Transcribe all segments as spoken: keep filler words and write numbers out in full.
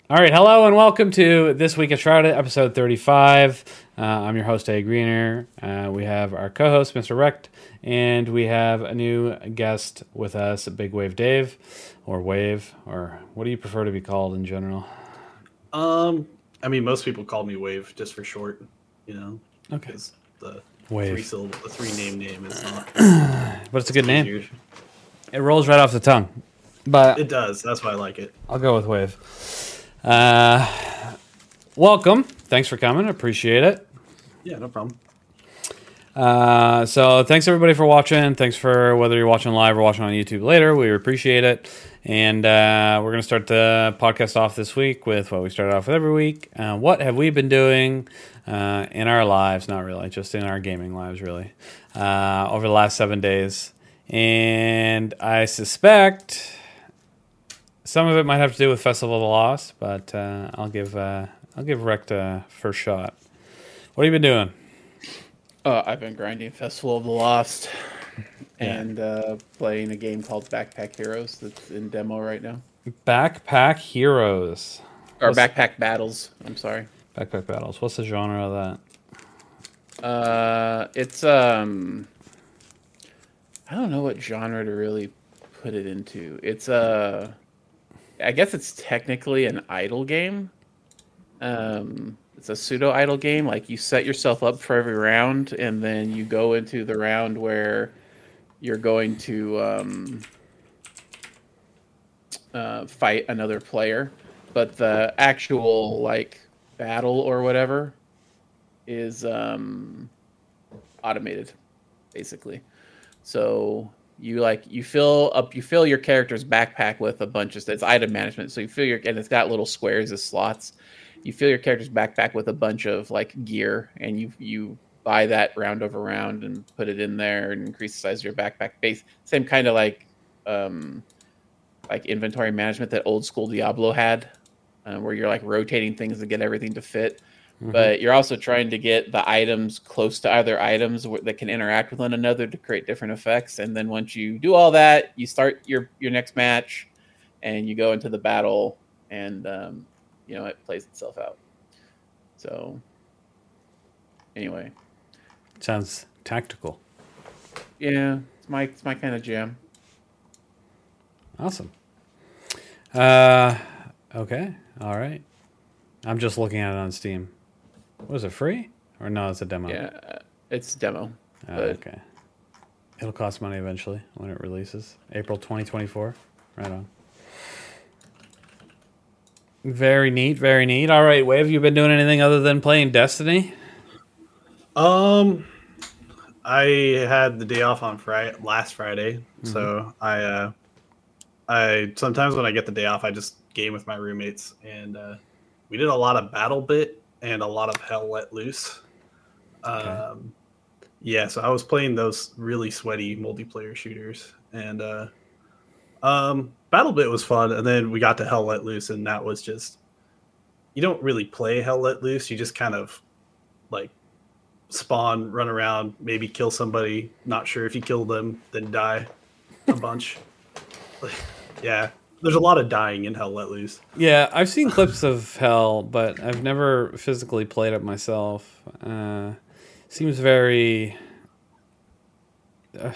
All right, hello and welcome to This Week at Shrouded, episode thirty-five. Uh, I'm your host, A. Greener. Uh, we have our co-host, Mister Recht, and we have a new guest with us, Big Wave Dave, or Wave, or what do you prefer to be called in general? Um, I mean, most people call me Wave just for short, you know. Okay. Because the Wave. three syllable, the three name name is not. But it's a good name. easier. It rolls right off the tongue. But It does. That's why I like it. I'll go with Wave. Uh, welcome. Thanks for coming. Appreciate it. Yeah, no problem. Uh, so thanks everybody for watching. Thanks for whether you're watching live or watching on YouTube later. We appreciate it. And uh, we're going to start the podcast off this week with what we started off with every week. Uh, what have we been doing uh, in our lives? Not really, just in our gaming lives, really, uh, over the last seven days. And I suspect some of it might have to do with Festival of the Lost, but uh, I'll give uh, I'll give Rect a first shot. What have you been doing? Uh, I've been grinding Festival of the Lost Yeah. and uh, playing a game called Backpack Heroes that's in demo right now. Backpack Heroes. Or What's- Backpack Battles, I'm sorry. Backpack Battles. What's the genre of that? Uh, it's, um... I don't know what genre to really put it into. It's, uh... I guess it's technically an idle game. Um... It's a pseudo idle game. Like you set yourself up for every round, and then you go into the round where you're going to um, uh, fight another player. But the actual like battle or whatever is um, automated, basically. So you like you fill up you fill your character's backpack with a bunch of it's item management. So you fill your and it's got little squares as slots. You fill your character's backpack with a bunch of like gear, and you you buy that round over round and put it in there and increase the size of your backpack base. Same kind of like um, like inventory management that old school Diablo had, uh, where you're like rotating things to get everything to fit. Mm-hmm. But you're also trying to get the items close to other items that can interact with one another to create different effects. And then once you do all that, you start your your next match, and you go into the battle and um, you know, it plays itself out. So, anyway. Sounds tactical. Yeah, it's my it's my kind of jam. Awesome. Uh, okay. All right. I'm just looking at it on Steam. Was it free? Or no, it's a demo? Yeah, it's demo. Oh, but... okay. It'll cost money eventually when it releases. April twenty twenty-four. Right on. Very neat, very neat. All right, Wave, have you been doing anything other than playing Destiny? Um, I had the day off on Friday, last Friday, mm-hmm. so I, uh, I sometimes when I get the day off, I just game with my roommates, and uh, we did a lot of Battle Bit and a lot of Hell Let Loose. Okay. Um, yeah, so I was playing those really sweaty multiplayer shooters, and uh, um. BattleBit was fun, and then we got to Hell Let Loose, and that was just... You don't really play Hell Let Loose, you just kind of, like, spawn, run around, maybe kill somebody, not sure if you kill them, then die a bunch. Yeah, there's a lot of dying in Hell Let Loose. Yeah, I've seen clips of Hell, but I've never physically played it myself. Uh, seems very... Uh, it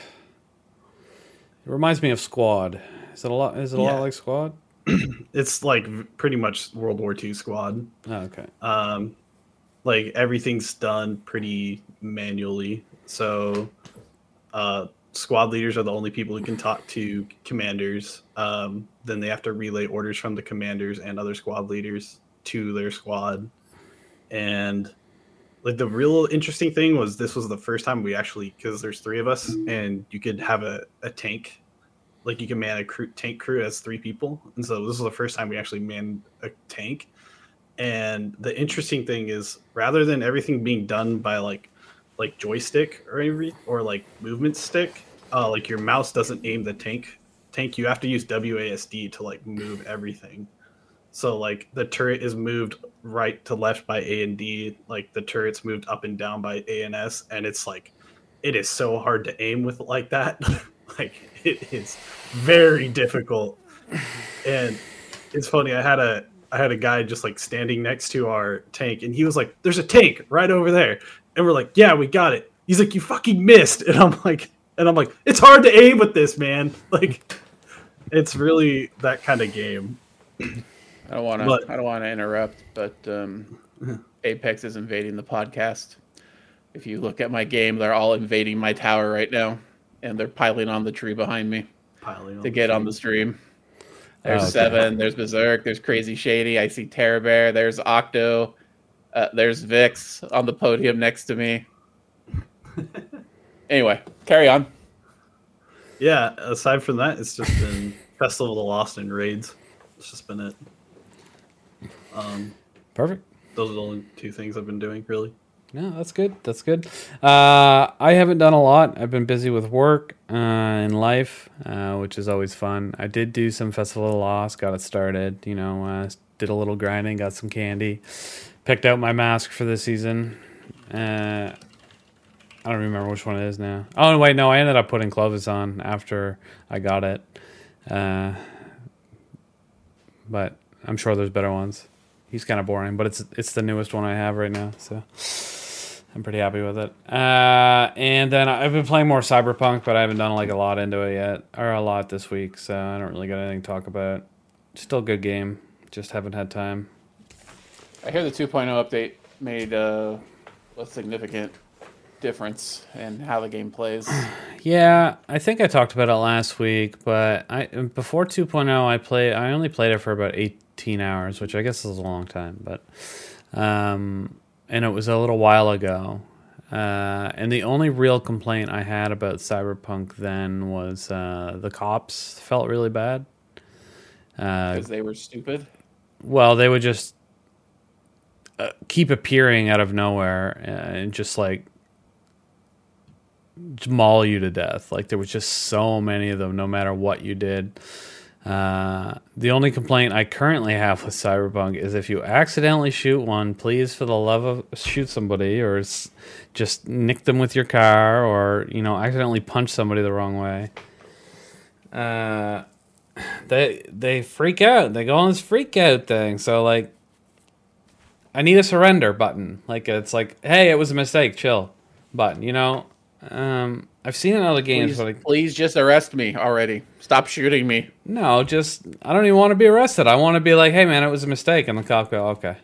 reminds me of Squad. Is it a lot? Is it a yeah. lot like Squad? It's like pretty much World War Two Squad. Oh, okay. Um, like everything's done pretty manually. So, uh, squad leaders are the only people who can talk to commanders. Um, then they have to relay orders from the commanders and other squad leaders to their squad. And like the real interesting thing was this was the first time we actually, because there's three of us, and you could have a, a tank. Like you can man a crew, tank crew as three people. And so this was the first time we actually manned a tank. And the interesting thing is rather than everything being done by like like joystick or every or like movement stick, uh, like your mouse doesn't aim the tank tank, you have to use W A S D to like move everything. So like the turret is moved right to left by A and D, like the turret's moved up and down by A and S, and it's like it is so hard to aim with like that. Like it is very difficult. And it's funny, I had a I had a guy just like standing next to our tank, and he was like, "There's a tank right over there," and we're like, "Yeah, we got it." He's like, "You fucking missed," and I'm like, and I'm like, "It's hard to aim with this, man." Like, it's really that kind of game. I don't want to. I don't want to interrupt, but um, Apex is invading the podcast. If you look at my game, they're all invading my tower right now, and they're piling on the tree behind me Piling to get on the stream. There's Oh, okay. Seven, there's Berserk, there's Crazy Shady, I see Terror Bear, there's Octo, uh, there's Vix on the podium next to me. Anyway, carry on. Yeah, aside from that, it's just been Festival of the Lost and raids. It's just been it. Um, Perfect. those are the only two things I've been doing, really. No, that's good. That's good. Uh, I haven't done a lot. I've been busy with work uh, and life, uh, which is always fun. I did do some Festival of the Lost, got it started. You know, uh, did a little grinding, got some candy, picked out my mask for this season. Uh, I don't remember which one it is now. Oh wait, no, I ended up putting Clovis on after I got it. Uh, but I'm sure there's better ones. He's kind of boring, but it's it's the newest one I have right now, so I'm pretty happy with it. Uh, and then I've been playing more Cyberpunk, but I haven't done like a lot into it yet, or a lot this week, so I don't really got anything to talk about. Still a good game, just haven't had time. I hear the two point oh update made uh, a significant difference in how the game plays. Yeah, I think I talked about it last week, but I before two point oh, I play I only played it for about eighteen hours, which I guess is a long time, but um, and it was a little while ago. Uh, and the only real complaint I had about Cyberpunk then was uh, the cops felt really bad. Uh, Because they were stupid. well, they would just uh, keep appearing out of nowhere and just like maul you to death. Like there was just so many of them, no matter what you did. Uh, the only complaint I currently have with Cyberpunk is if you accidentally shoot one, please, for the love of, shoot somebody, or s- just nick them with your car, or you know, accidentally punch somebody the wrong way. Uh, they they freak out. They go on this freak out thing. So like, I need a surrender button. Like it's like, hey, it was a mistake. Chill, button. You know. Um, I've seen it in other games, Please, but like, please just arrest me already. Stop shooting me. no, just I don't even want to be arrested. I want to be like, hey man, it was a mistake, and the cop go, okay.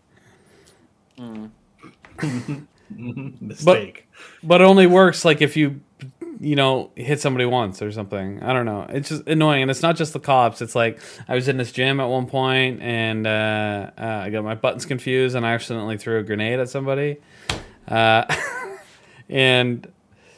Mistake. But it only works like if you, you know, hit somebody once or something. I don't know. It's just annoying, and it's not just the cops. It's like I was in this gym at one point, and uh, uh, I got my buttons confused, and I accidentally threw a grenade at somebody, uh, and.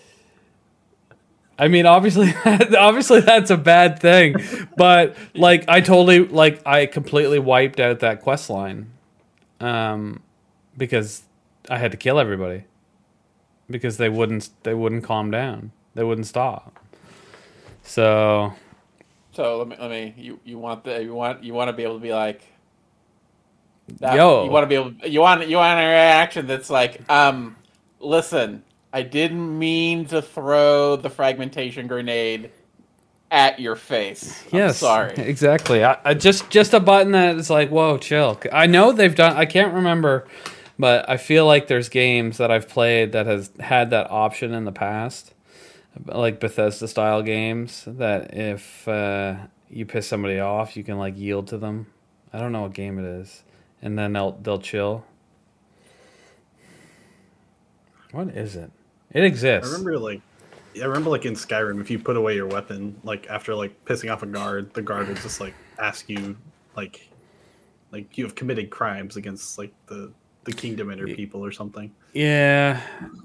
I mean, obviously, obviously that's a bad thing, but like I totally, like I completely wiped out that quest line, um, because I had to kill everybody, because they wouldn't, they wouldn't calm down, they wouldn't stop. So, So let me let me you, you want the you want you want to be able to be like that, Yo. you want to be able you want you want a reaction that's like um listen, I didn't mean to throw the fragmentation grenade at your face. I'm yes, sorry. exactly. I, I just, just a button that is like, whoa, chill. I know they've done. I can't remember, but I feel like there's games that I've played that has had that option in the past, like Bethesda style games. That if uh, you piss somebody off, you can like yield to them. I don't know what game it is, and then they'll they'll chill. What is it? It I exists. remember like I remember like in Skyrim, if you put away your weapon, like after like pissing off a guard, the guard would just like ask you like like you have committed crimes against like the the kingdom and her people or something. Yeah.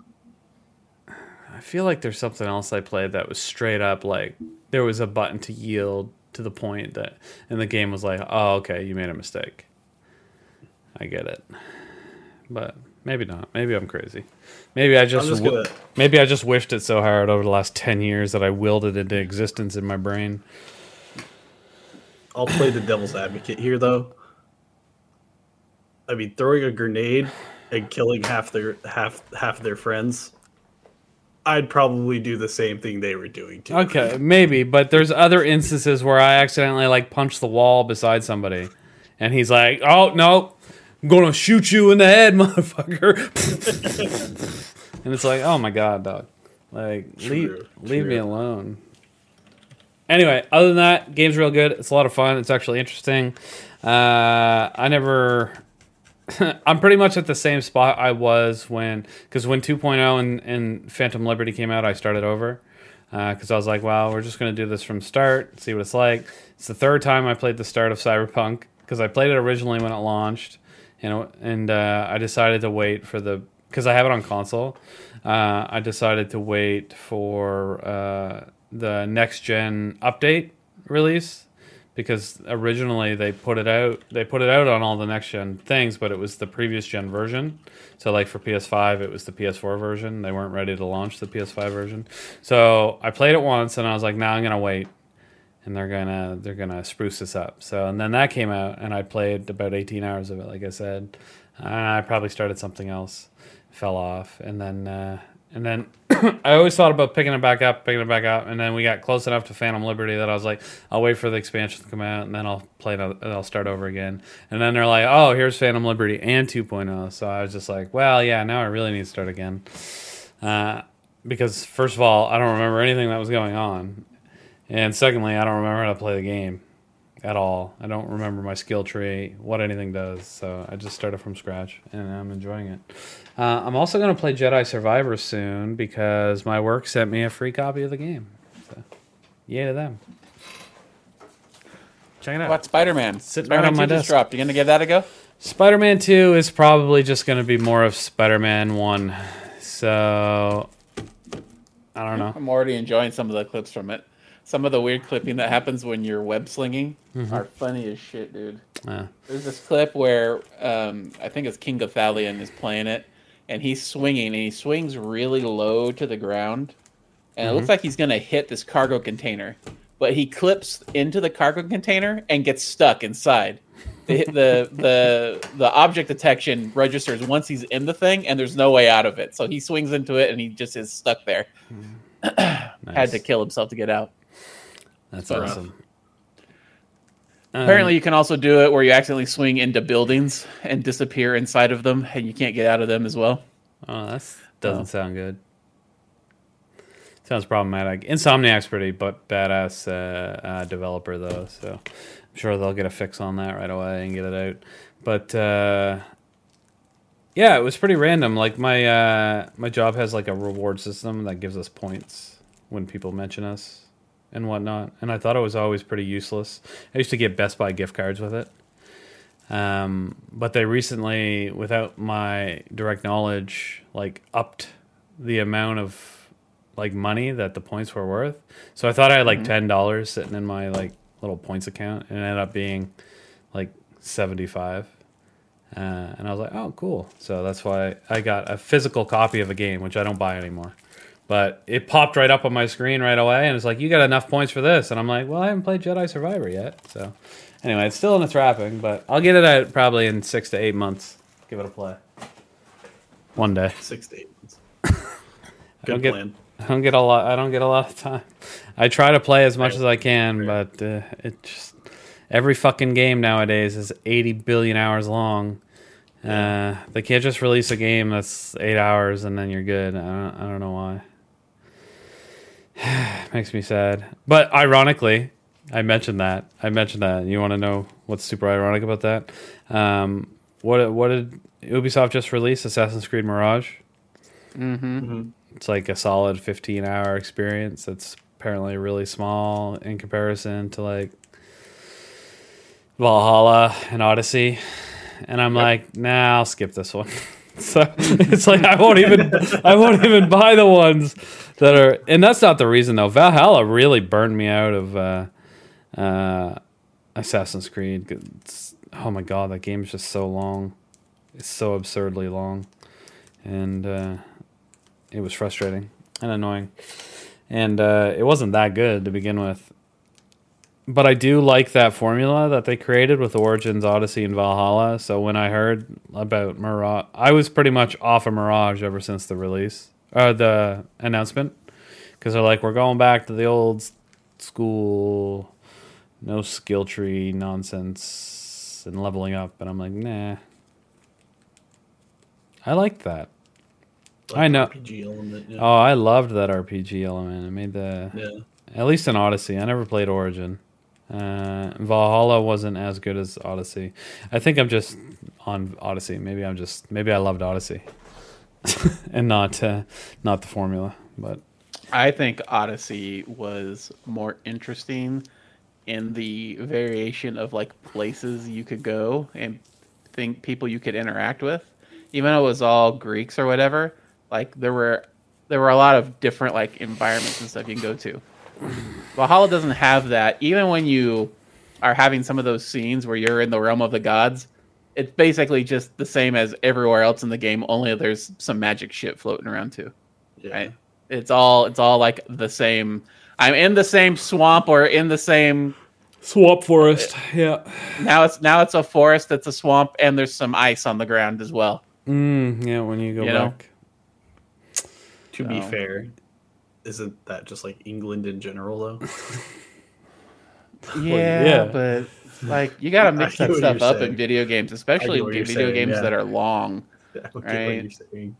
I feel like there's something else I played that was straight up like there was a button to yield to the point that, and the game was like, oh, okay, you made a mistake. I get it. But maybe not. Maybe I'm crazy. Maybe I just, just w- gonna- maybe I just wished it so hard over the last ten years that I willed it into existence in my brain. I'll play the devil's advocate here though. I mean, throwing a grenade and killing half their half half their friends, I'd probably do the same thing they were doing too. Okay, maybe, but there's other instances where I accidentally like punched the wall beside somebody, and he's like, "Oh no, I'm gonna shoot you in the head, motherfucker!" And it's like, "Oh my god, dog! Like, True, leave leave true. me alone." Anyway, other than that, game's real good. It's a lot of fun. It's actually interesting. Uh, I never. I'm pretty much at the same spot I was when, because when two point oh and, and Phantom Liberty came out, I started over. Because uh, I was like, well, we're just going to do this from start, see what it's like. It's the third time I played the start of Cyberpunk, because I played it originally when it launched, and, and uh, I decided to wait for the, because I have it on console, uh, I decided to wait for uh, the next-gen update release, because originally they put it out they put it out on all the next gen things, but it was the previous gen version. So like for P S five it was the P S four version. They weren't ready to launch the P S five version. So I played it once and I was like, now nah, I'm gonna wait, and they're gonna they're gonna spruce this up. So and then that came out and I played about eighteen hours of it, like I said. Uh, I probably started something else, fell off, and then uh, and then I always thought about picking it back up, picking it back up, and then we got close enough to Phantom Liberty that I was like, I'll wait for the expansion to come out, and then I'll play it, and I'll start over again. And then they're like, oh, here's Phantom Liberty and two point oh. So I was just like, well, yeah, now I really need to start again. Uh, because, first of all, I don't remember anything that was going on. And secondly, I don't remember how to play the game at all. I don't remember my skill tree, what anything does. So I just started from scratch, and I'm enjoying it. Uh, I'm also going to play Jedi Survivor soon because my work sent me a free copy of the game. So, yay to them. Check it out. What, Spider-Man? Sitting right on my two just desk. dropped. You going to give that a go? Spider-Man two is probably just going to be more of Spider-Man one. So, I don't know. I'm already enjoying some of the clips from it. Some of the weird clipping that happens when you're web slinging Mm-hmm. are funny as shit, dude. Uh, There's this clip where um, I think it's King Gothalion is playing it, and he's swinging, and he swings really low to the ground, and Mm-hmm. it looks like he's gonna hit this cargo container, but he clips into the cargo container and gets stuck inside. The the the, the object detection registers once he's in the thing, and there's no way out of it. So he swings into it, and he just is stuck there. nice. Had to kill himself to get out. That's But, awesome. Um, Apparently, you can also do it where you accidentally swing into buildings and disappear inside of them, and you can't get out of them as well. Oh, that doesn't Oh. sound good. Sounds problematic. Insomniac's pretty but badass uh, uh, developer though, so I'm sure they'll get a fix on that right away and get it out. But uh, yeah, it was pretty random. Like my uh, my job has like a reward system that gives us points when people mention us and whatnot, and I thought it was always pretty useless. I used to get Best Buy gift cards with it. Um, but they recently, without my direct knowledge, like upped the amount of like money that the points were worth. So I thought I had like ten dollars sitting in my like little points account, and it ended up being like seventy five. Uh, and I was like, oh, cool. So that's why I got a physical copy of a game, which I don't buy anymore. But it popped right up on my screen right away, and it's like, you got enough points for this. And I'm like, well, I haven't played Jedi Survivor yet. So anyway, it's still in its wrapping, but I'll get it out probably in six to eight months. Give it a play. One day. Six to eight months. I don't Good get, plan. I don't get a lot. I don't get a lot of time. I try to play as much as I can, but uh, it just every fucking game nowadays is eighty billion hours long. Uh, they can't just release a game that's eight hours and then you're good. I don't. I don't know why. Makes me sad. But ironically, I mentioned that. I mentioned that. You want to know what's super ironic about that? Um, what what did Ubisoft just release? Assassin's Creed Mirage. Mm-hmm. It's like a solid fifteen hour experience. That's apparently really small in comparison to like Valhalla and Odyssey. And I'm like, nah, I'll skip this one. So it's like I won't even I won't even buy the ones that are, and that's not the reason though. Valhalla really burned me out of uh, uh, Assassin's Creed. It's, oh my god, that game is just so long. It's so absurdly long, and uh, it was frustrating and annoying. And uh, it wasn't that good to begin with. But I do like that formula that they created with Origins, Odyssey, and Valhalla. So when I heard about Mirage, I was pretty much off of Mirage ever since the release, or the announcement. Because they're like, we're going back to the old school, no skill tree nonsense quests and leveling up, and I'm like, nah. I liked that. Like I know. R P G element, yeah. Oh, I loved that R P G element. It made the Yeah. at least in Odyssey. I never played Origin. Uh, Valhalla wasn't as good as Odyssey. I think I'm just on Odyssey. Maybe I'm just maybe I loved Odyssey, and not uh, not the formula. But I think Odyssey was more interesting in the variation of like places you could go and think people you could interact with. Even though it was all Greeks or whatever, like there were there were a lot of different like environments and stuff you can go to. Valhalla doesn't have that. Even when you are having some of those scenes where you're in the realm of the gods, it's basically just the same as everywhere else in the game, only there's some magic shit floating around too. Yeah. Right? It's all it's all like the same. I'm in the same swamp or in the same swamp forest. Yeah. now it's now it's a forest that's a swamp and there's some ice on the ground as well. Mm, yeah. When you go You know? back. To be So- fair, isn't that just like England in general though? Yeah, yeah. but like you gotta I mix get that what stuff you're up saying. in video games, I especially get what in you're video saying, games yeah. that are long. I get what Right. you're saying.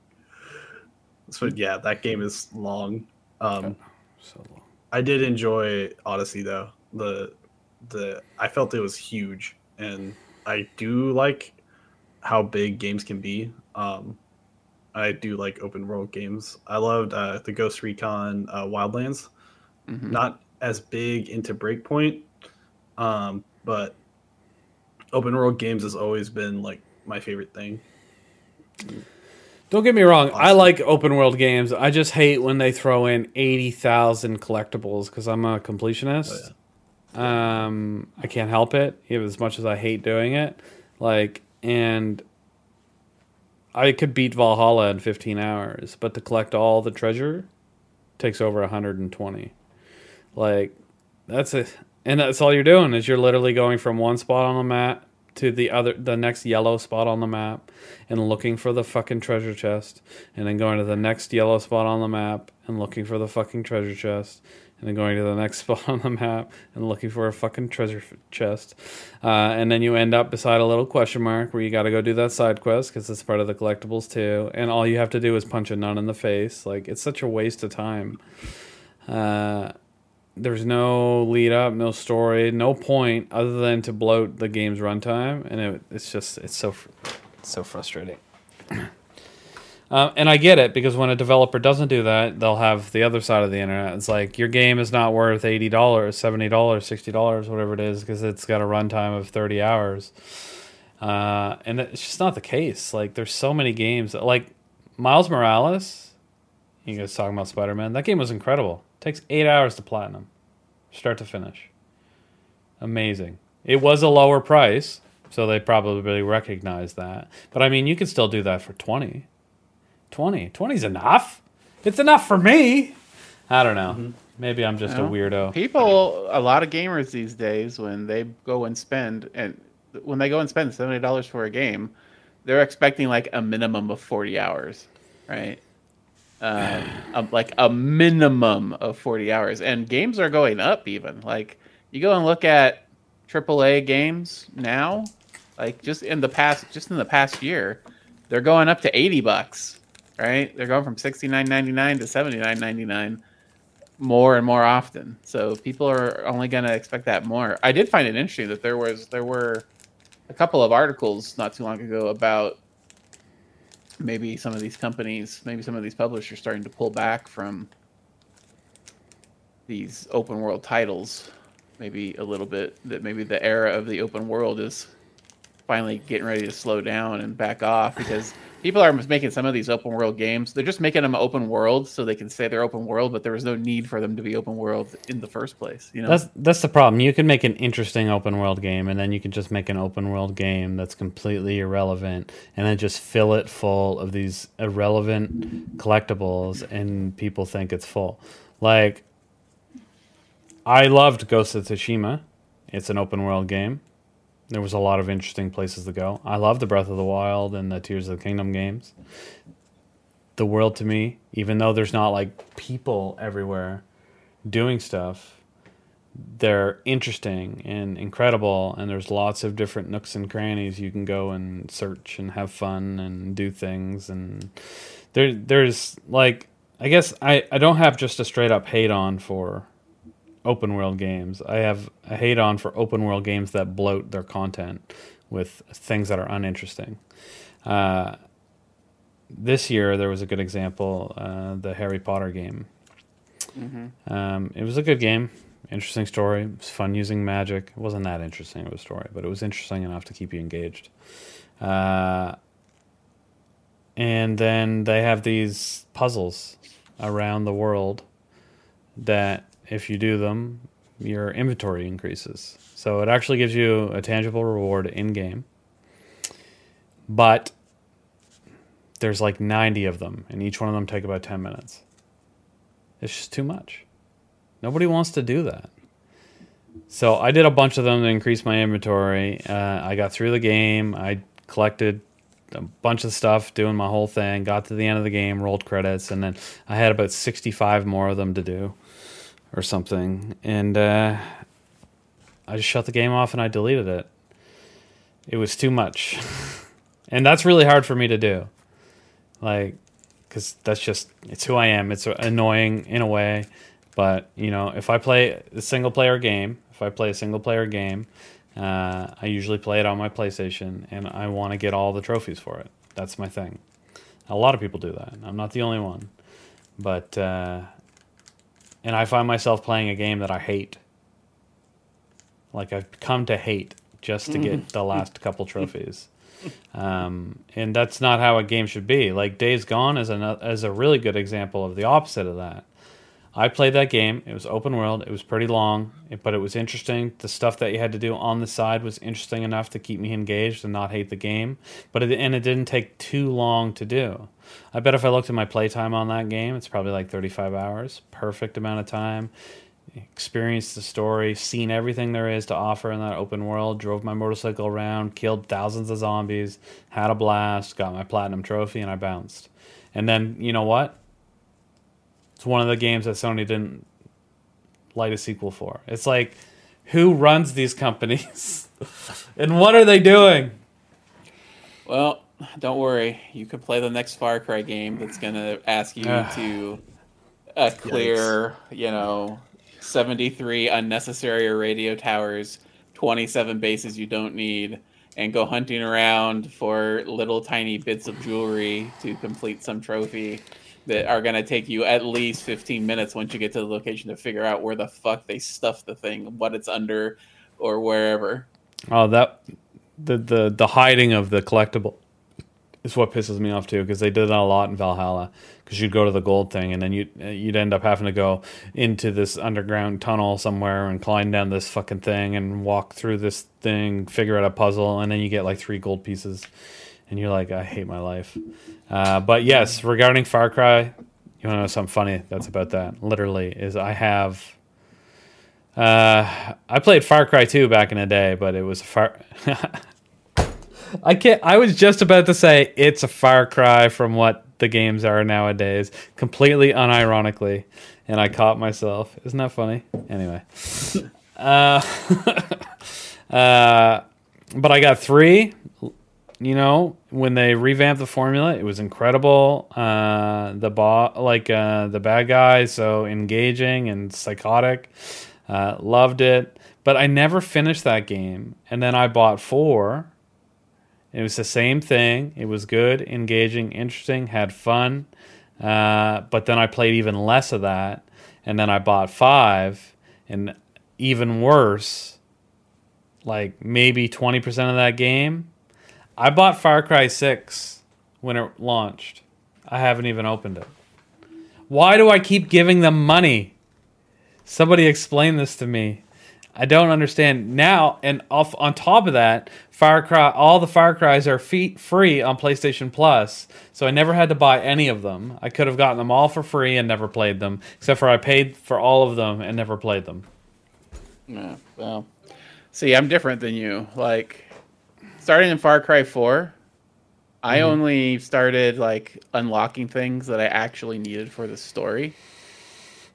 So yeah, that game is long. Um, So long. I did enjoy Odyssey though. The the I felt it was huge, and I do like how big games can be. Um, I do like open world games. I loved uh, the Ghost Recon uh, Wildlands. Mhm. Not as big into Breakpoint, um, but open world games has always been like my favorite thing. Don't get me wrong. I Awesome. like open world games. I just hate when they throw in eighty thousand collectibles because I'm a completionist. Oh, Um, I can't help it, even as much as I hate doing it. Like, and I could beat Valhalla in fifteen hours, but to collect all the treasure takes over one hundred twenty. Like, that's it. And that's all you're doing is you're literally going from one spot on the map to the other, the next yellow spot on the map, and looking for the fucking treasure chest, and then going to the next yellow spot on the map and looking for the fucking treasure chest, and then going to the next spot on the map and looking for a fucking treasure f- chest, uh, and then you end up beside a little question mark where you got to go do that side quest because it's part of the collectibles too, and all you have to do is punch a nun in the face. Like, it's such a waste of time. Uh, There's no lead up, no story, no point other than to bloat the game's runtime, and it, it's just it's so fr- it's so frustrating. um, and I get it because when a developer doesn't do that, they'll have the other side of the internet. It's like your game is not worth eighty dollars, seventy dollars, sixty dollars, whatever it is, because it's got a runtime of thirty hours. Uh, and it's just not the case. Like, there's so many games like Miles Morales. You guys talking about Spider-Man? That game was incredible. Takes eight hours to platinum, start to finish. Amazing. It was a lower price, so they probably recognize that. But I mean, you could still do that for twenty. twenty. twenty's enough. It's enough for me. I don't know. Mm-hmm. Maybe I'm just You know, a weirdo. People, a lot of gamers these days, when they go and spend and when they go and spend seventy dollars for a game, they're expecting like a minimum of forty hours, right? Um, um, like a minimum of forty hours, and games are going up. Even like you go and look at triple A games now, like just in the past, just in the past year, they're going up to eighty bucks, right? They're going from sixty-nine ninety-nine to seventy-nine ninety-nine more and more often. So people are only going to expect that more. I did find it interesting that there was there were a couple of articles not too long ago about maybe some of these companies, maybe some of these publishers starting to pull back from these open world titles, maybe a little bit, that maybe the era of the open world is finally getting ready to slow down and back off, because people are making some of these open world games. They're just making them open world so they can say they're open world, but there was no need for them to be open world in the first place. You know, That's that's the problem. You can make an interesting open world game, and then you can just make an open world game that's completely irrelevant, and then just fill it full of these irrelevant collectibles, and people think it's full. Like, I loved Ghost of Tsushima. It's an open world game. There was a lot of interesting places to go. I love the Breath of the Wild and the Tears of the Kingdom games. The world, to me, even though there's not like people everywhere doing stuff, they're interesting and incredible, and there's lots of different nooks and crannies you can go and search and have fun and do things. And there, there's like, I guess I, I don't have just a straight up hate on for open world games. I have a hate on for open world games that bloat their content with things that are uninteresting. Uh, this year there was a good example, uh, the Harry Potter game. Mm-hmm. Um, it was a good game. Interesting story. It was fun using magic. It wasn't that interesting of a story, but it was interesting enough to keep you engaged. Uh, and then they have these puzzles around the world that if you do them, your inventory increases. So it actually gives you a tangible reward in-game. But there's like ninety of them, and each one of them take about ten minutes. It's just too much. Nobody wants to do that. So I did a bunch of them to increase my inventory. Uh, I got through the game. I collected a bunch of stuff, doing my whole thing. Got to the end of the game, rolled credits, and then I had about sixty-five more of them to do or something. And uh, I just shut the game off and I deleted it. It was too much. And that's really hard for me to do. Like, because that's just, it's who I am. It's annoying in a way. But, you know, if I play a single-player game, if I play a single-player game, uh, I usually play it on my PlayStation, and I want to get all the trophies for it. That's my thing. A lot of people do that. I'm not the only one. But, uh, and I find myself playing a game that I hate. Like, I've come to hate just to get the last couple trophies. Um, and that's not how a game should be. Like, Days Gone is a, is a really good example of the opposite of that. I played that game. It was open world. It was pretty long, but it was interesting. The stuff that you had to do on the side was interesting enough to keep me engaged and not hate the game. But it, and it didn't take too long to do. I bet if I looked at my playtime on that game, it's probably like thirty-five hours. Perfect amount of time. Experienced the story, seen everything there is to offer in that open world, drove my motorcycle around, killed thousands of zombies, had a blast, got my platinum trophy, and I bounced. And then, you know what? It's one of the games that Sony didn't light a sequel for. It's like, who runs these companies? And what are they doing? Well, don't worry. You could play the next Far Cry game that's going to ask you to uh, clear, Yikes. you know, seventy-three unnecessary radio towers, twenty-seven bases you don't need, and go hunting around for little tiny bits of jewelry to complete some trophy that are going to take you at least fifteen minutes once you get to the location to figure out where the fuck they stuffed the thing, what it's under, or wherever. Oh, that the the, the hiding of the collectible is what pisses me off too, because they did that a lot in Valhalla. Because you'd go to the gold thing, and then you'd, you'd end up having to go into this underground tunnel somewhere and climb down this fucking thing and walk through this thing, figure out a puzzle, and then you get like three gold pieces. And you're like, I hate my life. Uh, but yes, regarding Far Cry, you want to know something funny that's about that? Literally, is I have... Uh, I played Far Cry two back in the day, but it was a Far... I can't. I was just about to say it's a Far Cry from what the games are nowadays, completely unironically, and I caught myself. Isn't that funny? Anyway, uh, uh, but I got three. You know, when they revamped the formula, it was incredible. Uh, the bo- like uh, the bad guys, so engaging and psychotic. Uh, loved it, but I never finished that game. And then I bought four. It was the same thing. It was good, engaging, interesting, had fun. Uh, but then I played even less of that. And then I bought five. And even worse, like maybe twenty percent of that game, I bought Far Cry six when it launched. I haven't even opened it. Why do I keep giving them money? Somebody explain this to me. I don't understand now. And off on top of that, Far Cry, all the Far Cries are fee- free on PlayStation Plus, so I never had to buy any of them. I could have gotten them all for free and never played them, except for I paid for all of them and never played them. Yeah, well, see, I'm different than you. Like, starting in Far Cry four, I mm-hmm. only started like unlocking things that I actually needed for the story.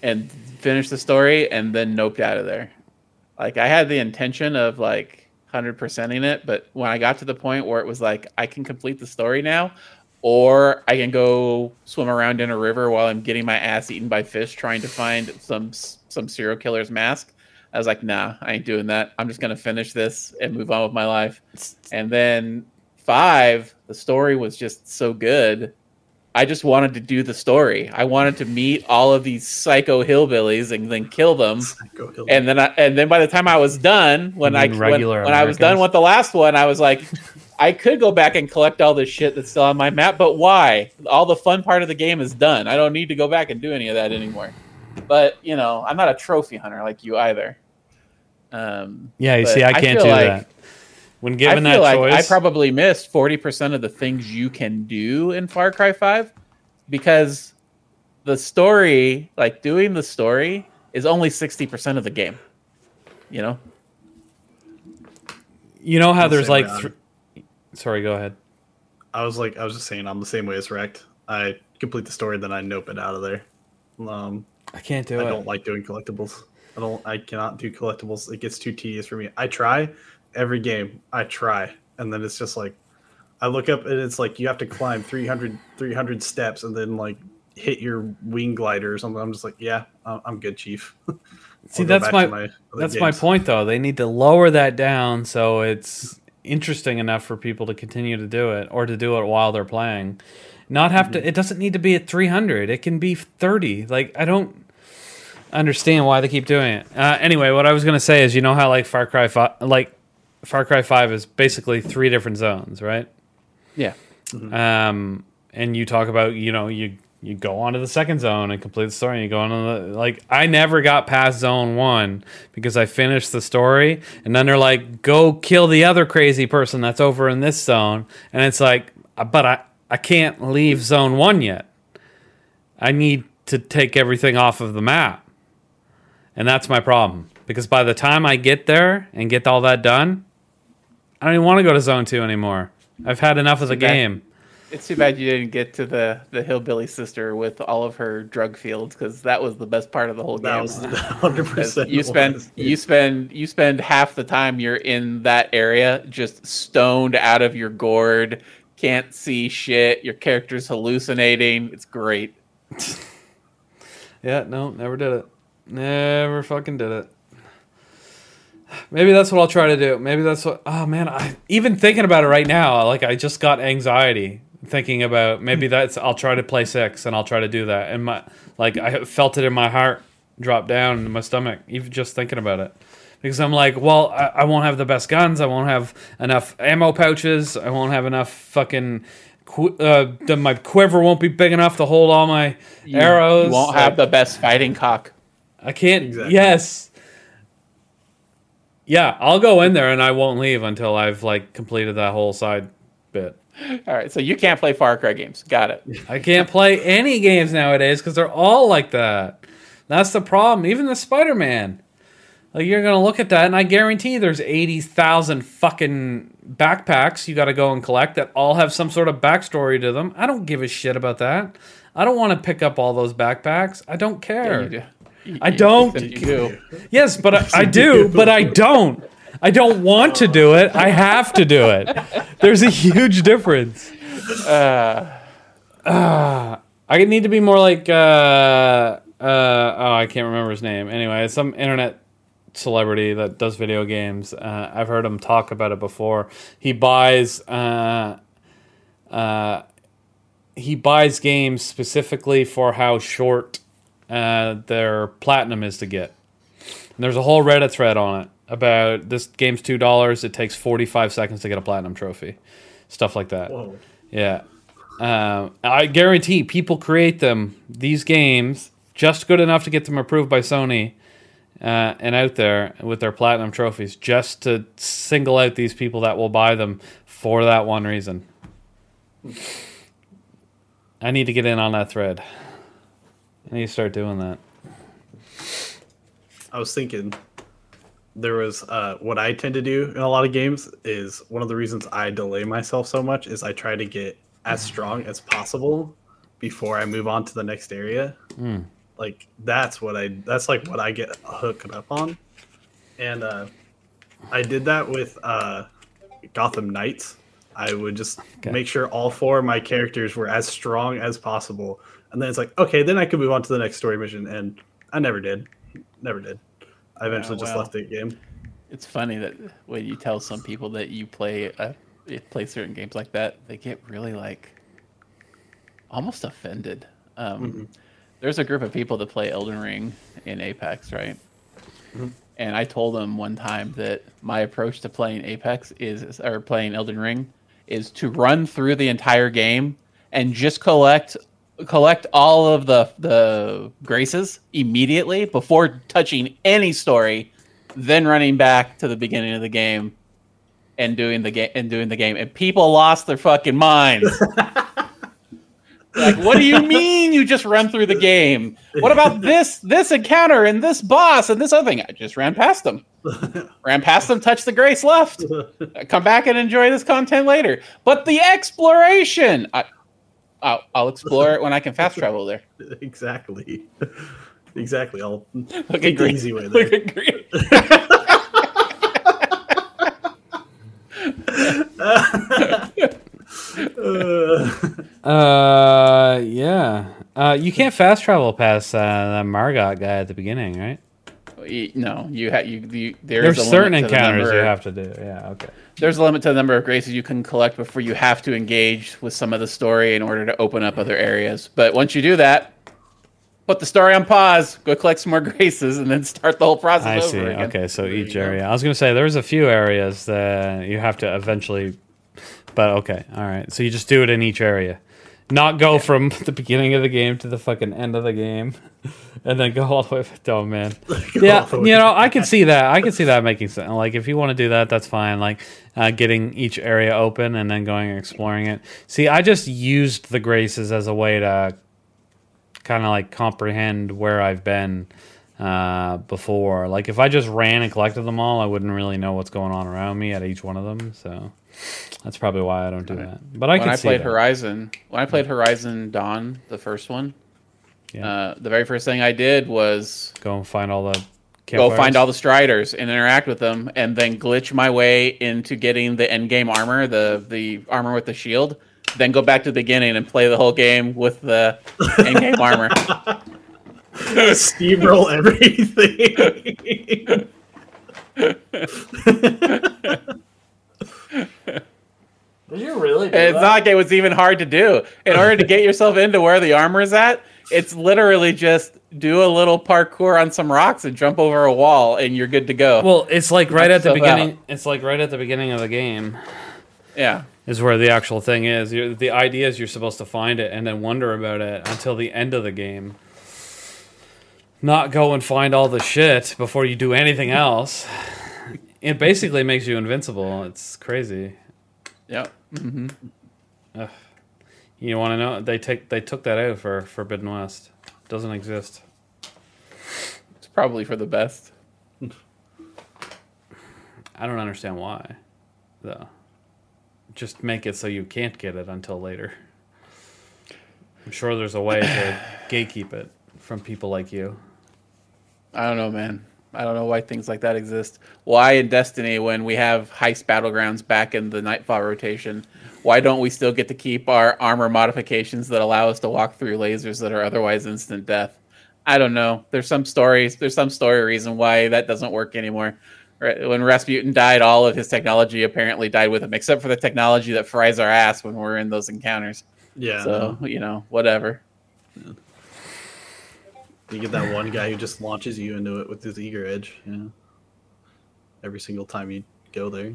and finished the story and then noped out of there. Like I had the intention of like one hundred percenting it, but when I got to the point where it was like I can complete the story now, or I can go swim around in a river while I'm getting my ass eaten by fish trying to find some some serial killer's mask, I was like, nah, I ain't doing that. I'm just gonna finish this and move on with my life. And then five, the story was just so good. I just wanted to do the story. I wanted to meet all of these psycho hillbillies and then kill them. And then, I, and then by the time I was done, when I when, when I was done with the last one, I was like, I could go back and collect all this shit that's still on my map, but why? All the fun part of the game is done. I don't need to go back and do any of that anymore. But you know, I'm not a trophy hunter like you either. Um, yeah, you see, I can't I do like, that. When given I feel that like choice, I probably missed forty percent of the things you can do in Far Cry five because the story, like doing the story, is only sixty percent of the game. You know? You know how there's like... Th- Sorry, go ahead. I was like, I was just saying I'm the same way as Wrecked. I complete the story, then I nope it out of there. Um, I can't do I it. I don't like doing collectibles. I don't. I cannot do collectibles. It gets too tedious for me. I try. Every game I try, and then it's just like I look up and it's like you have to climb three hundred, three hundred steps and then like hit your wing glider or something. I'm just like, yeah, I'm good, Chief. See, that's my, my that's games. my point though. They need to lower that down so it's interesting enough for people to continue to do it or to do it while they're playing. Not have mm-hmm. to. It doesn't need to be at three hundred. It can be thirty. Like I don't understand why they keep doing it. Uh, anyway, what I was gonna say is, you know how like Far Cry five, like. Far Cry five is basically three different zones, right? Yeah. Mm-hmm. Um, and you talk about, you know, you you go on to the second zone and complete the story. And you go on to the, like, I never got past zone one because I finished the story. And then they're like, go kill the other crazy person that's over in this zone. And it's like, but I, I can't leave zone one yet. I need to take everything off of the map. And that's my problem. Because by the time I get there and get all that done, I don't even want to go to zone two anymore. I've had enough of the game. It's too bad you didn't get to the, the hillbilly sister with all of her drug fields, because that was the best part of the whole that game. Was one hundred percent you spend was. you spend you spend half the time you're in that area just stoned out of your gourd, can't see shit, your character's hallucinating. It's great. Yeah, no, never did it. Never fucking did it. Maybe that's what I'll try to do. Maybe that's what... Oh, man. I, even thinking about it right now, like, I just got anxiety thinking about maybe that's... I'll try to play six, and I'll try to do that. And, my like, I felt it in my heart drop down in my stomach, even just thinking about it. Because I'm like, well, I, I won't have the best guns. I won't have enough ammo pouches. I won't have enough fucking... Qu- uh, the, my quiver won't be big enough to hold all my you, arrows. You won't have like, the best fighting cock. I can't... Exactly. Yes. Yeah, I'll go in there and I won't leave until I've like completed that whole side bit. All right, so you can't play Far Cry games. Got it. I can't play any games nowadays because they're all like that. That's the problem. Even the Spider-Man. Like you're gonna look at that, and I guarantee there's eighty thousand fucking backpacks you got to go and collect that all have some sort of backstory to them. I don't give a shit about that. I don't want to pick up all those backpacks. I don't care. Yeah, You, I don't. You do. Yes, but I, I do, but I don't. I don't want to do it. I have to do it. There's a huge difference. Uh, uh, I need to be more like, uh, uh, oh, I can't remember his name. Anyway, it's some internet celebrity that does video games. Uh, I've heard him talk about it before. He buys, uh, uh, he buys games specifically for how short Uh, their platinum is to get. And there's a whole Reddit thread on it about this game's two dollars. It takes forty-five seconds to get a platinum trophy, stuff like that. Whoa. Yeah, um, I guarantee people create them these games just good enough to get them approved by Sony uh, and out there with their platinum trophies, just to single out these people that will buy them for that one reason. I need to get in on that thread. I need to start doing that. I was thinking there was uh, what I tend to do in a lot of games is one of the reasons I delay myself so much is I try to get as strong as possible before I move on to the next area. Mm. Like that's what I that's like what I get hooked up on. And uh, I did that with uh, Gotham Knights. I would just okay. make sure all four of my characters were as strong as possible. And then it's like, okay, then I could move on to the next story mission. And I never did. Never did. I eventually yeah, well, just left the game. It's funny that when you tell some people that you play uh, play certain games like that, they get really like almost offended. Um, mm-hmm. There's a group of people that play Elden Ring in Apex, right? Mm-hmm. And I told them one time that my approach to playing Apex is, or playing Elden Ring, is to run through the entire game and just collect collect all of the the graces immediately before touching any story, then running back to the beginning of the game and doing the game and doing the game. And people lost their fucking minds. Like, what do you mean you just run through the game? What about this this encounter and this boss and this other thing? I just ran past them. Ran past them, touched the grace, left. Come back and enjoy this content later. But the exploration, I, I'll, I'll explore it when I can fast travel there. Exactly. Exactly. I'll look take the green. Easy way there. Look at green. uh, yeah. Uh, you can't fast travel past uh, that Margot guy at the beginning, right? No, you have you. you there's, there's a certain limit encounters to you have to do. Yeah, okay. There's a limit to the number of graces you can collect before you have to engage with some of the story in order to open up other areas. But once you do that, put the story on pause, go collect some more graces, and then start the whole process I over see. again. Okay, so there each area. I was going to say there's a few areas that you have to eventually, but okay, all right. So you just do it in each area, not go yeah. from the beginning of the game to the fucking end of the game, and then go all the way. Oh man, yeah, you know I can see that. I can see that making sense. Like if you want to do that, that's fine. Like uh, getting each area open and then going and exploring it. See, I just used the graces as a way to kind of like comprehend where I've been uh, before. Like if I just ran and collected them all, I wouldn't really know what's going on around me at each one of them. So that's probably why I don't do that. But I when can I see played that. Horizon, when I played Horizon Dawn, the first one, yeah. uh, the very first thing I did was go and find all the go campfires. find all the Striders and interact with them, and then glitch my way into getting the end game armor, the the armor with the shield. Then go back to the beginning and play the whole game with the end game armor. Steamroll everything. Did you really do It's that? Not like it was even hard to do. In order to get yourself into where the armor is at, it's literally just do a little parkour on some rocks and jump over a wall, and you're good to go. Well, it's like right at the beginning. Out. It's like right at the beginning of the game. Yeah. Is where the actual thing is. You're, the idea is you're supposed to find it and then wonder about it until the end of the game. Not go and find all the shit before you do anything else. It basically makes you invincible. It's crazy. Yeah. Mm-hmm. Ugh. You want to know? They take they took that out for Forbidden West. Doesn't exist. It's probably for the best. I don't understand why, though. Just make it so you can't get it until later. I'm sure there's a way to gatekeep it from people like you. I don't know, man. I don't know why things like that exist. Why in Destiny, when we have Heist Battlegrounds back in the Nightfall rotation, why don't we still get to keep our armor modifications that allow us to walk through lasers that are otherwise instant death? I don't know. There's some stories. There's some story reason why that doesn't work anymore. When Rasputin died, all of his technology apparently died with him, except for the technology that fries our ass when we're in those encounters. Yeah. So, you know, whatever. Yeah. You get that one guy who just launches you into it with his eager edge. Yeah. Every single time you go there.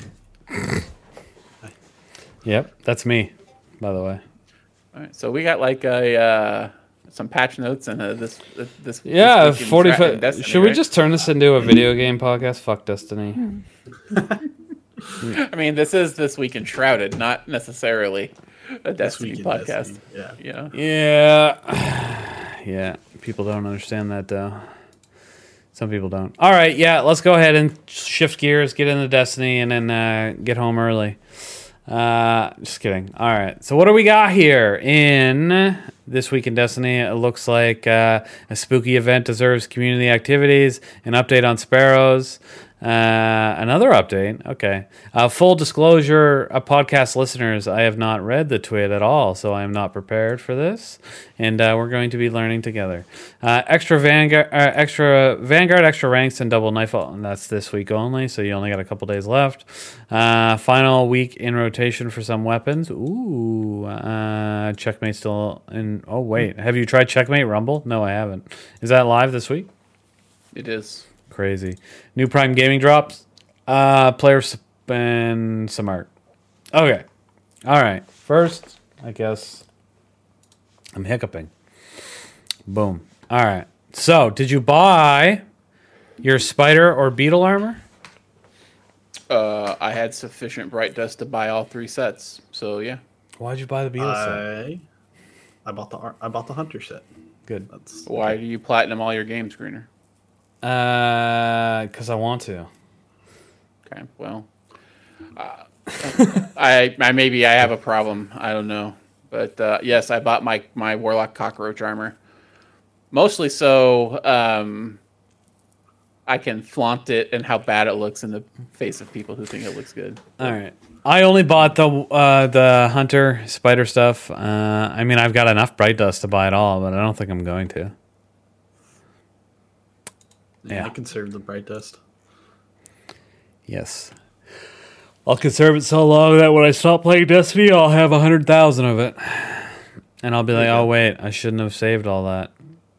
Yep, that's me, by the way. All right, so we got like a uh, some patch notes and uh, this this. Yeah, this forty-five. Destiny, Should we right? just turn this into a video game podcast? Fuck Destiny. I mean, this is This Week in Shrouded, not necessarily a Destiny podcast. Destiny. Yeah. Yeah. Yeah. Yeah. People don't understand that, though. Some people don't. All right, yeah, let's go ahead and shift gears, get into Destiny, and then uh, get home early. Uh, just kidding. All right, so what do we got here in this week in Destiny. It looks like uh, a spooky event deserves community activities, an update on sparrows, uh, another update. Okay. Uh, full disclosure, uh, podcast listeners, I have not read the tweet at all, so I am not prepared for this, and uh, we're going to be learning together. Uh, extra Vanguard, uh, extra Vanguard, extra ranks, and double Nightfall, and that's this week only, so you only got a couple days left. Uh, final week in rotation for some weapons. Ooh, uh, Checkmate still in. Oh wait, have you tried Checkmate Rumble? No, I haven't. Is that live this week? It is. Crazy. New Prime Gaming drops. Uh, player and some art. Okay. All right. First, I guess I'm hiccuping. Boom. All right. So, did you buy your spider or beetle armor? Uh, I had sufficient bright dust to buy all three sets. So yeah. Why'd you buy the beetle set? I, I bought the ar- I bought the hunter set. Good. That's Why do you platinum all your games, Greener? Uh, because I want to. Okay, well, uh, I, I maybe I have a problem. I don't know, but uh, yes, I bought my my Warlock cockroach armor, mostly so um, I can flaunt it and how bad it looks in the face of people who think it looks good. All right. I only bought the uh, the hunter spider stuff. Uh, I mean, I've got enough bright dust to buy it all, but I don't think I'm going to. Yeah, Yeah. I conserve the bright dust. Yes. I'll conserve it so long that when I stop playing Destiny, I'll have a hundred thousand of it, and I'll be like, "Oh wait, I shouldn't have saved all that."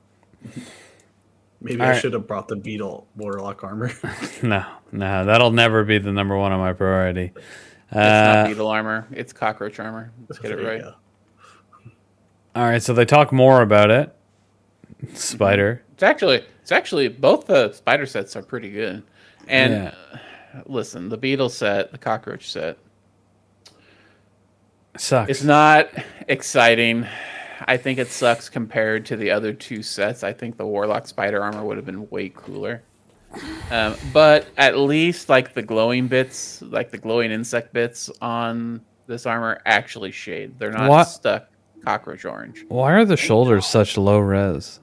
Maybe All I right. should have brought the beetle warlock armor. No, no, that'll never be the number one on my priority. It's not Uh, beetle armor; it's cockroach armor. Let's get it There you right. go. all right, so they talk more about it. Spider. It's actually, it's actually both the spider sets are pretty good. And Yeah. uh, listen, the beetle set, the cockroach set, Sucks. it's not exciting. I think it sucks compared to the other two sets. I think the Warlock spider armor would have been way cooler. Um, but at least like the glowing bits, like the glowing insect bits on this armor actually shade. They're not What? stuck cockroach orange. Why are the shoulders such low res?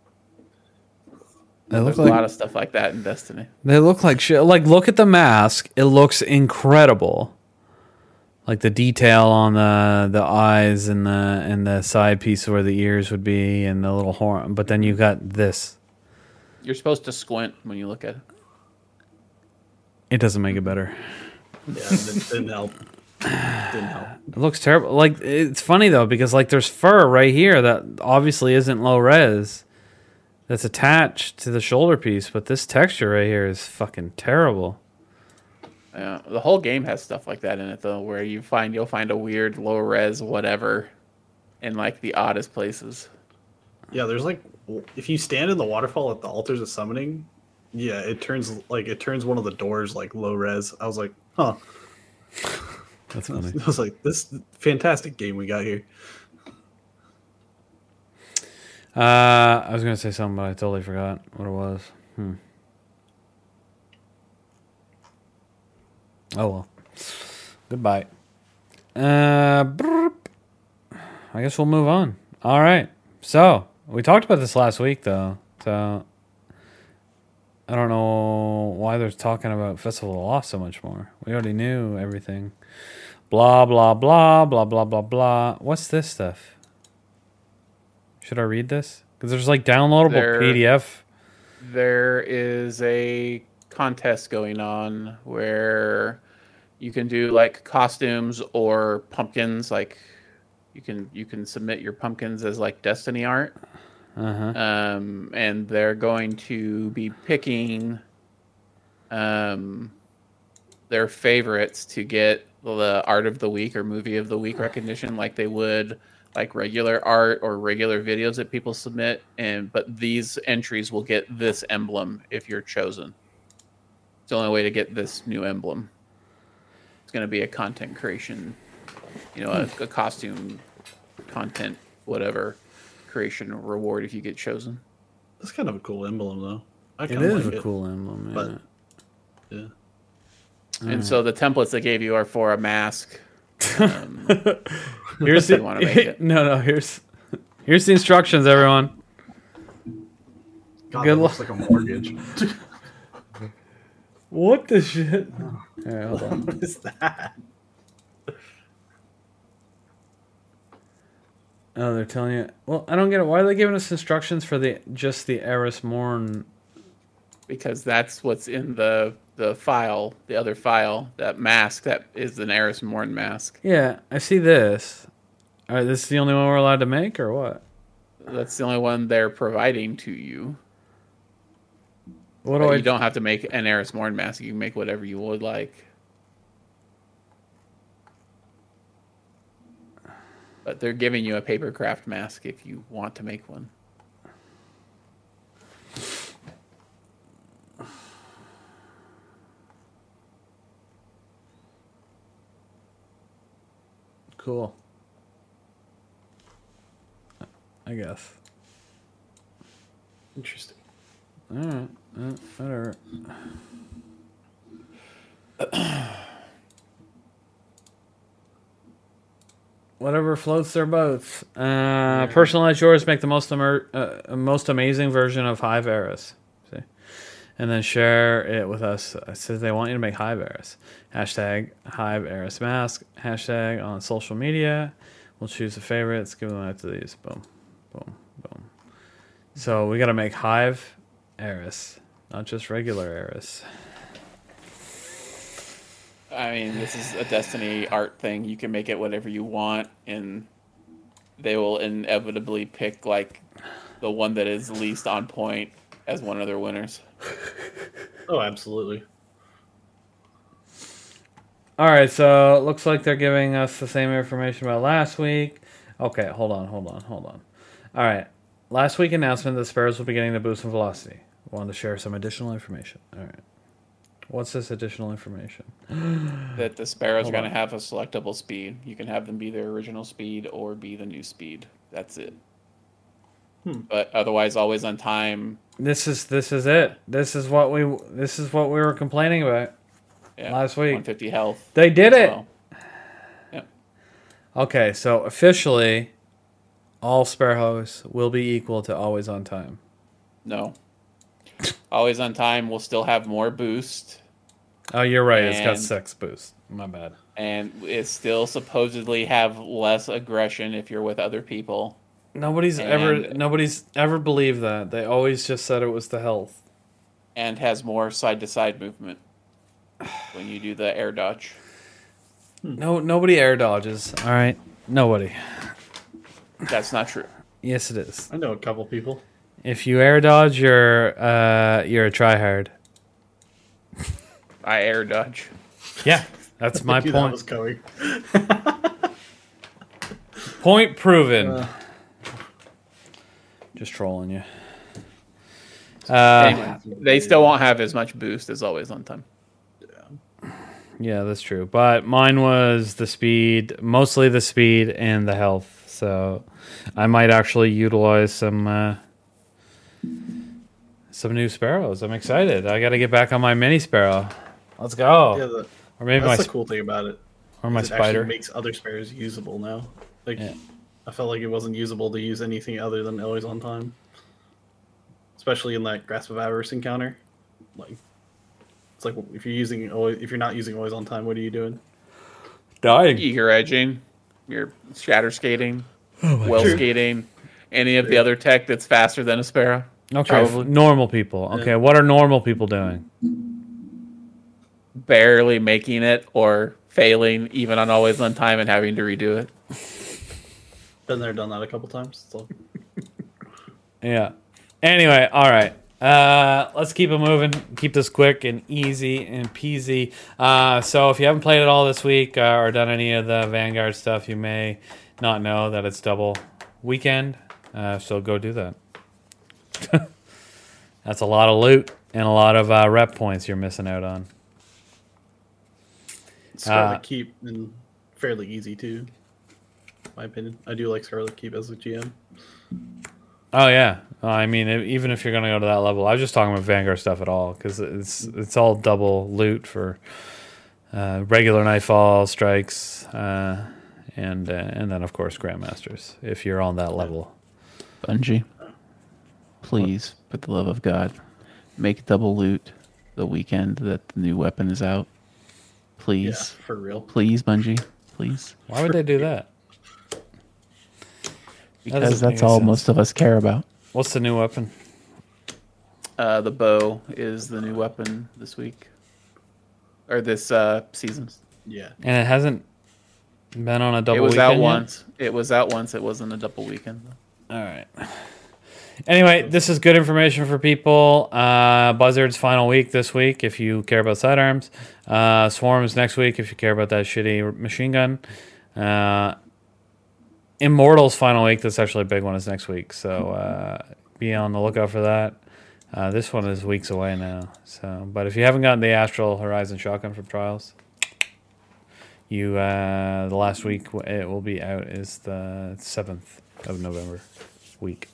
They look There's a like lot of stuff like that in Destiny. they look like shit. Like, look at the mask; it looks incredible. Like the detail on the the eyes and the and the side piece where the ears would be, and the little horn. But then you got this. You're supposed to squint when you look at it. It doesn't make it better. Yeah, it didn't help. Didn't help. It looks terrible. Like, it's funny though, because like there's fur right here that obviously isn't low res. That's attached to the shoulder piece, but this texture right here is fucking terrible. Yeah, the whole game has stuff like that in it though, where you find you'll find a weird low res whatever in like the oddest places. Yeah, there's like if you stand in the waterfall at the altars of summoning, yeah, it turns like it turns one of the doors like low res. I was like, huh. That's funny. I was like, this fantastic game we got here. Uh, I was gonna say something, but I totally forgot what it was. Hmm. Oh well. Goodbye. Uh, brrp. I guess we'll move on. All right. So we talked about this last week, though. So I don't know why they're talking about Festival of Lost so much more. We already knew everything. Blah blah blah blah blah blah blah. What's this stuff? Should I read this? Because there's like downloadable There- P D F. There is a contest going on where you can do like costumes or pumpkins. Like you can you can submit your pumpkins as like Destiny art. Uh-huh. Um, and they're going to be picking um, their favorites to get the art of the week or movie of the week recognition, like they would like regular art or regular videos that people submit. And but these entries will get this emblem if you're chosen. It's the only way to get this new emblem. It's going to be a content creation, you know, a, a costume content, whatever. Creation reward if you get chosen. That's kind of a cool emblem, though. I It kinda is like a it, cool emblem, but yeah. yeah. And so the templates they gave you are for a mask. Um, Here's Didn't wanna make it. no, no. Here's Here's the instructions, everyone. God, Good that looks like a mortgage. What the shit? All right, hold on. What is that? Oh, they're telling you. Well, I don't get it. Why are they giving us instructions for the just the Eris Morn? Because that's what's in the the file, the other file, that mask that is an Eris Morn mask. Yeah, I see this. All right, this is the only one we're allowed to make, or what? That's the only one they're providing to you. What But do I? you don't have to make an Eris Morn mask. You can make whatever you would like. But they're giving you a paper craft mask if you want to make one. Cool. I guess. Interesting. All right. Uh, whatever. Whatever floats their boats. Uh, Yeah. Personalize yours. Make the most emer- uh, most amazing version of Hive Eris. See, and then share it with us. It says they want you to make Hive Eris. Hashtag Hive Eris mask. Hashtag on social media. We'll choose the favorites. Give them out to these. Boom, boom, boom. So we got to make Hive Eris, not just regular Eris. I mean, this is a Destiny art thing. You can make it whatever you want, and they will inevitably pick like the one that is least on point as one of their winners. Oh, absolutely. All right, so it looks like they're giving us the same information about last week. Okay, hold on, hold on, hold on. All right, last week announcement that the Sparrows will be getting the boost in velocity. Wanted to share some additional information. All right. What's this additional information? That the Sparrows Hold are going on. to have a selectable speed. You can have them be their original speed or be the new speed. That's it. Hmm. But otherwise, always on time. This is this is it. This is what we this is what we were complaining about Yeah, last week. one hundred fifty health. They did as it. well. Yeah. Okay, so officially, all Sparrows will be equal to always on time. No. Always on time will still have more boost, Oh, you're right. It's got And- six boost. My bad. and it still supposedly have less aggression if you're with other people. Nobody's ever And- nobody's ever believed that. They always just said it was the health. And has more side to side movement when you do the air dodge. No, nobody air dodges. All right, nobody. That's not true. Yes, it is. I know a couple people. If you air dodge, you're uh, you're a tryhard. I air dodge. Yeah, that's my Knew that point. was coming. Point proven. Uh. Just trolling you. Uh, Anyway, they still won't have as much boost as always on time. yeah, that's true. But mine was the speed, mostly the speed and the health. So I might actually utilize some uh, some new sparrows. I'm excited. I got to get back on my mini sparrow. Let's go. Yeah, the, Or maybe that's my the cool thing about it. or my is it spider. actually makes other sparrows usable now. Like, Yeah. I felt like it wasn't usable to use anything other than always on time. Especially in that Grasp of Avarice encounter. Like, it's like if you're using always, if you're not using always on time, what are you doing? Dying. Eager edging, you're shatter skating, Oh well True. skating, any of the other tech that's faster than a sparrow. Okay, Probably. normal people. Okay, Yeah. what are normal people doing? Barely making it or failing even on always on time and having to redo it. Been there, done that a couple times. So Yeah. Anyway, all right. Uh, let's keep it moving. Keep this quick and easy and peasy. Uh, so if you haven't played it all this week uh, or done any of the Vanguard stuff, you may not know that it's double weekend. Uh, so go do that. That's a lot of loot and a lot of uh, rep points you're missing out on. Scarlet Uh, Keep and fairly easy too. In my opinion, I do like Scarlet Keep as a G M. Oh yeah, Uh, I mean, if, even if you're gonna go to that level, I was just talking about Vanguard stuff at all because it's it's all double loot for uh, regular Nightfall strikes, uh, and uh, and then of course Grandmasters if you're on that level. Bungie, please, for the love of God, make double loot the weekend that the new weapon is out. Please. Yeah, for real. Please, Bungie. Please. Why would they do that? Because that's all sense. most of us care about. What's the new weapon? Uh, the bow is the new weapon this week. Or this uh, season. Yeah. And it hasn't been on a double weekend It was weekend out yet? once. It was out once. It wasn't a double weekend. All right. Anyway, this is good information for people. Uh, Buzzard's final week this week if you care about sidearms. Uh, Swarm's next week if you care about that shitty machine gun. Uh, Immortal's final week, that's actually a big one, is next week. So uh, be on the lookout for that. Uh, this one is weeks away now. So, but if you haven't gotten the Astral Horizon shotgun from Trials, you uh, the last week it will be out is the seventh of November week.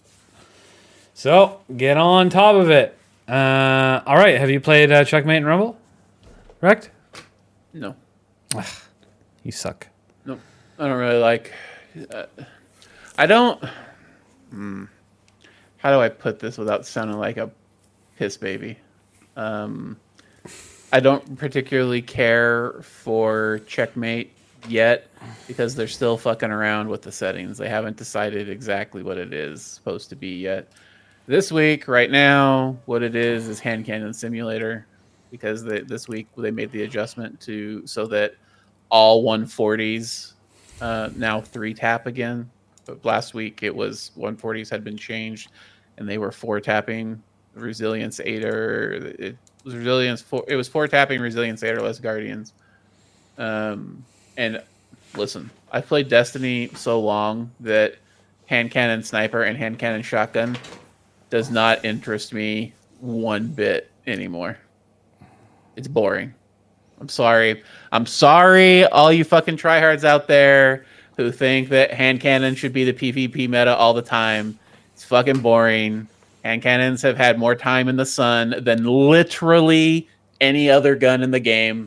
So get on top of it. Uh, all right, have you played uh, Checkmate and Rumble? Correct? No. Ugh, you suck. No, I don't really like. Uh, I don't. Hmm, how do I put this without sounding like a piss baby? Um, I don't particularly care for Checkmate yet because they're still fucking around with the settings. They haven't decided exactly what it is supposed to be yet. This week, right now, what it is is Hand Cannon Simulator because they, this week they made the adjustment to so that all one forties uh, now three tap again. But last week it was one forties had been changed and they were four tapping Resilience Aider. It was Resilience four. It was four tapping Resilience Aiderless Guardians. Um, and listen, I've played Destiny so long that Hand Cannon Sniper and Hand Cannon Shotgun does not interest me one bit anymore. It's boring. I'm sorry. I'm sorry, all you fucking tryhards out there who think that hand cannon should be the PvP meta all the time. It's fucking boring. Hand cannons have had more time in the sun than literally any other gun in the game.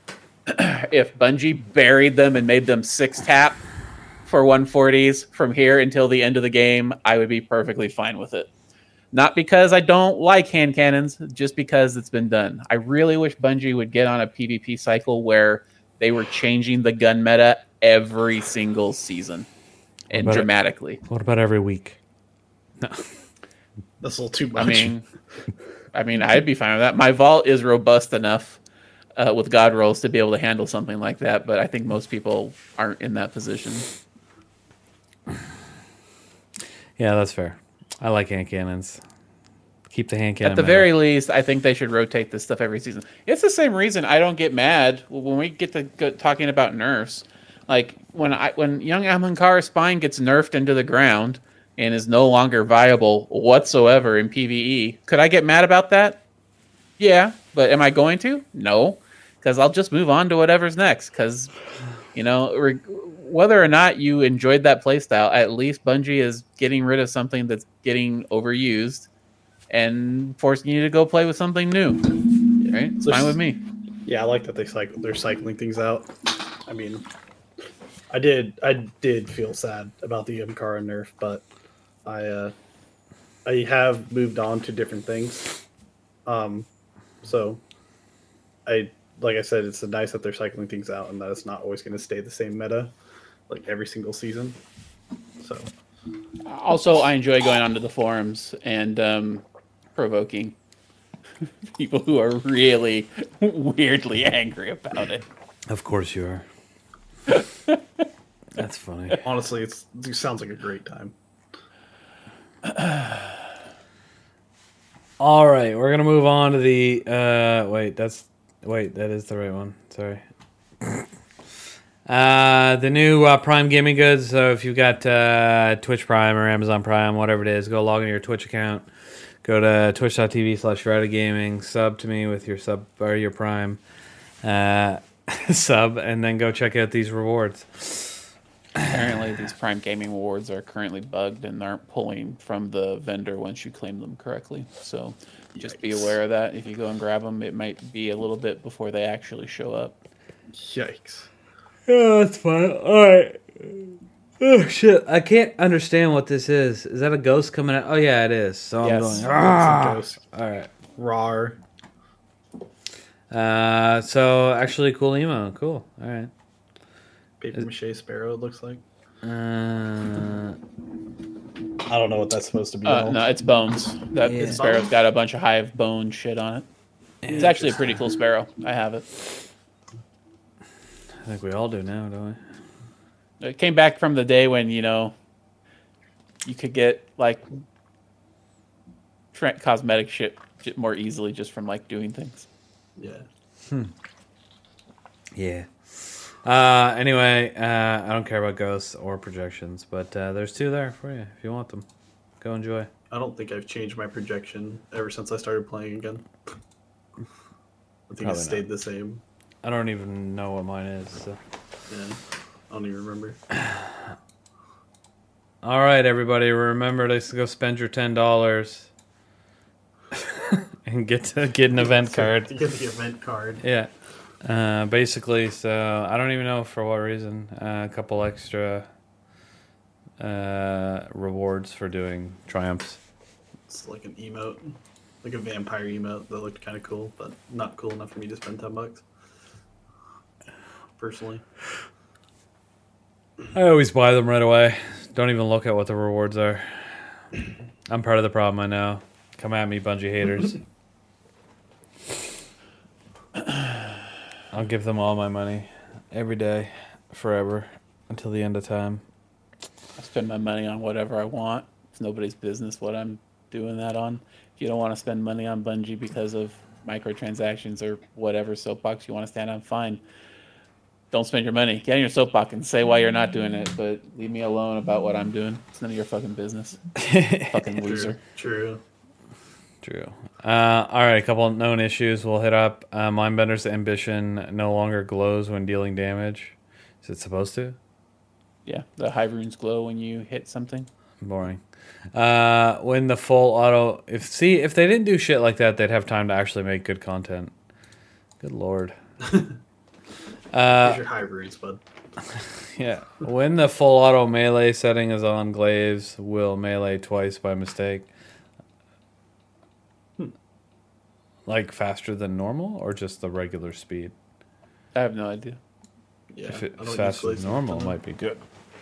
If Bungie buried them and made them six tap for one forties from here until the end of the game, I would be perfectly fine with it. Not because I don't like hand cannons, just because it's been done. I really wish Bungie would get on a PvP cycle where they were changing the gun meta every single season and what dramatically. It, what about every week? No. That's a little too much. I mean, I mean, I'd be fine with that. My vault is robust enough uh, with God rolls to be able to handle something like that, but I think most people aren't in that position. Yeah, that's fair. I like hand cannons. Keep the hand cannon. At the meta. very least, I think they should rotate this stuff every season. It's the same reason I don't get mad when we get to go talking about nerfs. Like when I when young Ahamkara Spine gets nerfed into the ground and is no longer viable whatsoever in PvE, could I get mad about that? Yeah, but am I going to? No, because I'll just move on to whatever's next. Because you know. Re- Whether or not you enjoyed that playstyle, at least Bungie is getting rid of something that's getting overused and forcing you to go play with something new. Right? It's fine with me. Yeah, I like that they cycle. They're cycling things out. I mean, I did. I did feel sad about the Ahamkara nerf, but I uh, I have moved on to different things. Um, so I like I said, it's nice that they're cycling things out and that it's not always going to stay the same meta. Like every single season. So also I enjoy going onto the forums and um, provoking people who are really weirdly angry about it. Of course you are. That's funny. Honestly, it's it sounds like a great time. All right, we're gonna move on to the uh wait, that's wait, that is the right one. Sorry. Uh, the new uh, Prime gaming goods. So if you've got uh, Twitch Prime or Amazon Prime, whatever it is, go log into your Twitch account. Go to twitch.tv slash Gaming. Sub to me with your sub or your Prime uh, sub, and then go check out these rewards. Apparently, these Prime Gaming awards are currently bugged and aren't pulling from the vendor once you claim them correctly. So just Yikes. Be aware of that. If you go and grab them, it might be a little bit before they actually show up. Yikes. Yeah, that's fine. All right. Oh shit! I can't understand what this is. Is that a ghost coming out? Oh yeah, it is. So Yes. I'm going. It's "Ah!" a ghost. All right. Rar. Uh, so actually, cool emo. Cool. All right. Paper mache sparrow, it looks like. Uh, I don't know what that's supposed to be. Uh, no, it's bones. That Yeah. the sparrow's got a bunch of hive bone shit on it. It's actually a pretty cool sparrow. I have it. I think we all do now, don't we? It came back from the day when, you know, you could get like tra- cosmetic shit j- more easily just from like doing things. Yeah. Yeah. Uh, anyway, uh, I don't care about ghosts or projections, but uh, there's two there for you if you want them. Go enjoy. I don't think I've changed my projection ever since I started playing again. I think Probably it stayed the same. I don't even know what mine is. So. Yeah. I don't even remember. All right, everybody, remember to go spend your ten dollars and get to get an event card. To get the event card. Yeah. Uh, basically, so I don't even know for what reason. Uh, a couple extra uh, rewards for doing triumphs. It's like an emote, like a vampire emote that looked kind of cool, but not cool enough for me to spend ten bucks. Personally, I always buy them right away. Don't even look at what the rewards are. I'm part of the problem, I know. Come at me, Bungie haters. I'll give them all my money every day, forever, until the end of time. I spend my money on whatever I want. It's nobody's business what I'm doing that on. If you don't want to spend money on Bungie because of microtransactions or whatever soapbox you want to stand on, fine. Don't spend your money. Get on your soapbox and say why you're not doing it, but leave me alone about what I'm doing. It's none of your fucking business. Fucking loser. True. True. Uh, all right, a couple of known issues we'll hit up. Uh, Mindbender's ambition no longer glows when dealing damage. Is it supposed to? Yeah, the hive runes glow when you hit something. Boring. Uh, when the full auto, if see if they didn't do shit like that, they'd have time to actually make good content. Good lord. uh, Here's your high runes, bud. yeah. When the full auto melee setting is on, Glaives will melee twice by mistake. Hmm. Like faster than normal, or just the regular speed? I have no idea. Yeah, If I it's don't use faster Glaives than normal, it enough. might be good.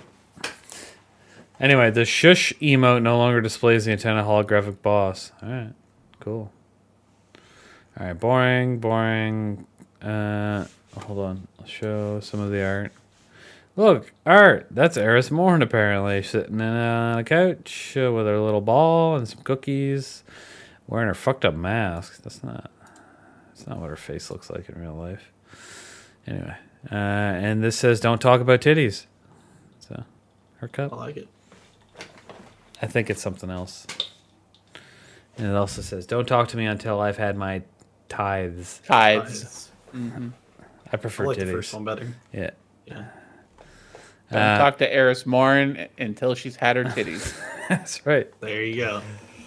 Anyway, the shush emote no longer displays the antenna holographic boss. All right, cool. All right, boring, boring. Uh, hold on, I'll show some of the art. Look, art. That's Eris Morn apparently sitting in on a couch uh, with her little ball and some cookies, wearing her fucked up mask. That's not. That's not what her face looks like in real life. Anyway, uh, and this says, "Don't talk about titties." So, her cup. I like it. I think it's something else. And it also says, "Don't talk to me until I've had my tithes." Tithes. Nice. Mm-hmm. I prefer I like titties. the first one better. Yeah. Yeah. Don't Uh, talk to Eris Morn until she's had her titties. That's right. There you go.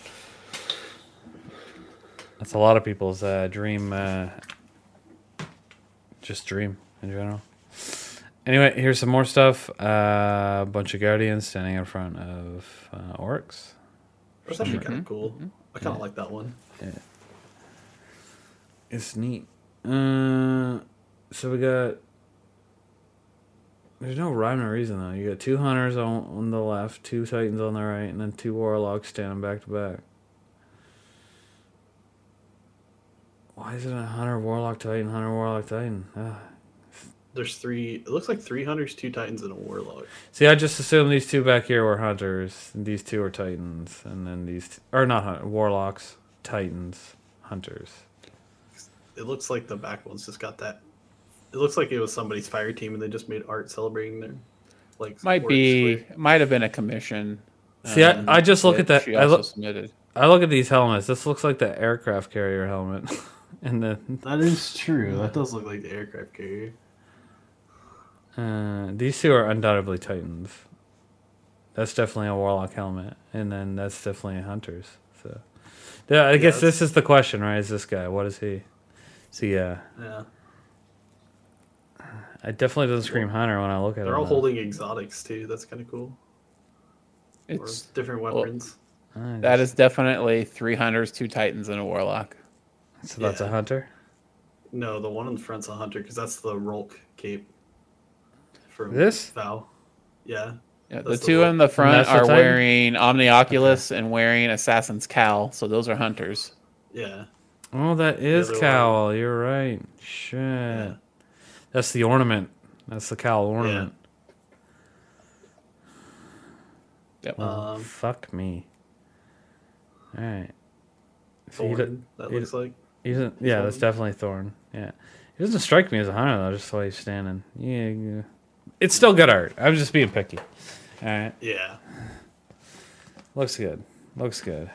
That's a lot of people's uh, dream. Uh, just dream in general. Anyway, here's some more stuff. Uh, a bunch of Guardians standing in front of uh, orcs. That's actually Mhm. kind of cool. I kind of Yeah. like that one. Yeah. It's neat. Uh, so we got. There's no rhyme or reason though. You got two hunters on, on the left, two titans on the right, and then two warlocks standing back to back. Why is it a hunter warlock titan, hunter warlock titan? Ugh. There's three. It looks like three hunters, two titans, and a warlock. See, I just assumed these two back here were hunters, and these two are titans, and then these t- or not hunt- warlocks, titans, hunters. It looks like the back one's just got that. It looks like it was somebody's fire team, and they just made art celebrating their like. Might orcs be, with- might have been a commission. See, I- I just look at that- She I also look- submitted. I look at these helmets. This looks like the aircraft carrier helmet, and then That is true. That does look like the aircraft carrier. uh, these two are undoubtedly titans. That's definitely a warlock helmet, and then that's definitely a hunters. So, yeah, I guess that's- this is the question, right? Is this guy? What is he? Is he? Uh, Yeah. It definitely doesn't scream hunter when I look at it. They're all now. holding exotics too. That's kind of cool. It's or different well, weapons. I that just- is definitely three hunters, two titans, and a warlock. so that's a yeah. hunter. No, the one in front's a hunter because that's the Rolk cape. From This? Val. Yeah. Yeah, the That's the two one. in the front that's the are Titan? wearing Omnioculus and wearing Assassin's Cowl, so those are hunters. Yeah. Oh, that is other cowl. You're right. Shit. Yeah. That's the ornament. That's the cowl ornament. Yep. Oh, Um, fuck me. All right. So he, Thorn, do- that he looks like. he doesn't. Yeah, that's Thorn. definitely Thorn. Yeah, he doesn't strike me as a hunter though. Just the way he's standing. Yeah, yeah. It's still good art. I'm just being picky. All right. Yeah. Looks good. Looks good.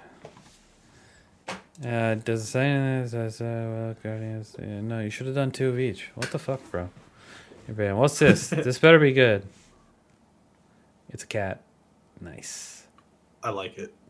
Uh, does it say anything? Says, uh, well, Guardians. Yeah, no, you should have done two of each. What the fuck, bro? You're bad. What's this? This better be good. It's a cat. Nice. I like it.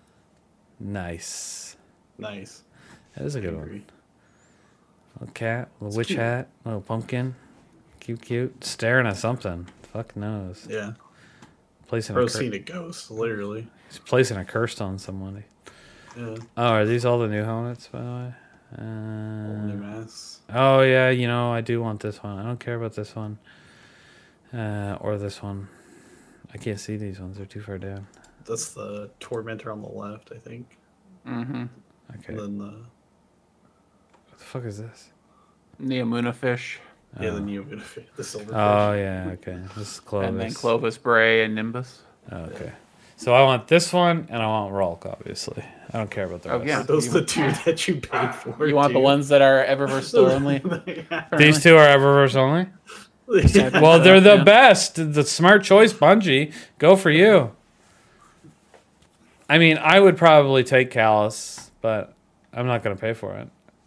Nice. Nice. That is a good I one. agree. Little cat, little It's witch cute. hat, little pumpkin. Cute, cute. Staring at something. Fuck knows. Yeah. Placing a Bro's cur- seen a ghost, literally. He's placing a curse on somebody. Yeah. Oh, are these all the new helmets, by the way? All new Uh, masks. oh, yeah, you know, I do want this one. I don't care about this one. Uh, or this one. I can't see these ones. They're too far down. That's the Tormentor on the left, I think. Mm-hmm. Okay. And then the What the fuck is this? Neomuna fish, yeah, the Oh. Neo the silver Oh, yeah, okay. This is Clovis. and then Clovis Bray and Nimbus. Oh, okay. So I want this one, and I want Rolk, obviously. I don't care about the Oh, rest. yeah. Those You- are the two that you paid for. You want the dude. ones that are Eververse store only? These two are Eververse only? Yeah. Well, they're the Yeah. best. The smart choice, Bungie. Go for you. I mean, I would probably take Callus, but I'm not going to pay for it.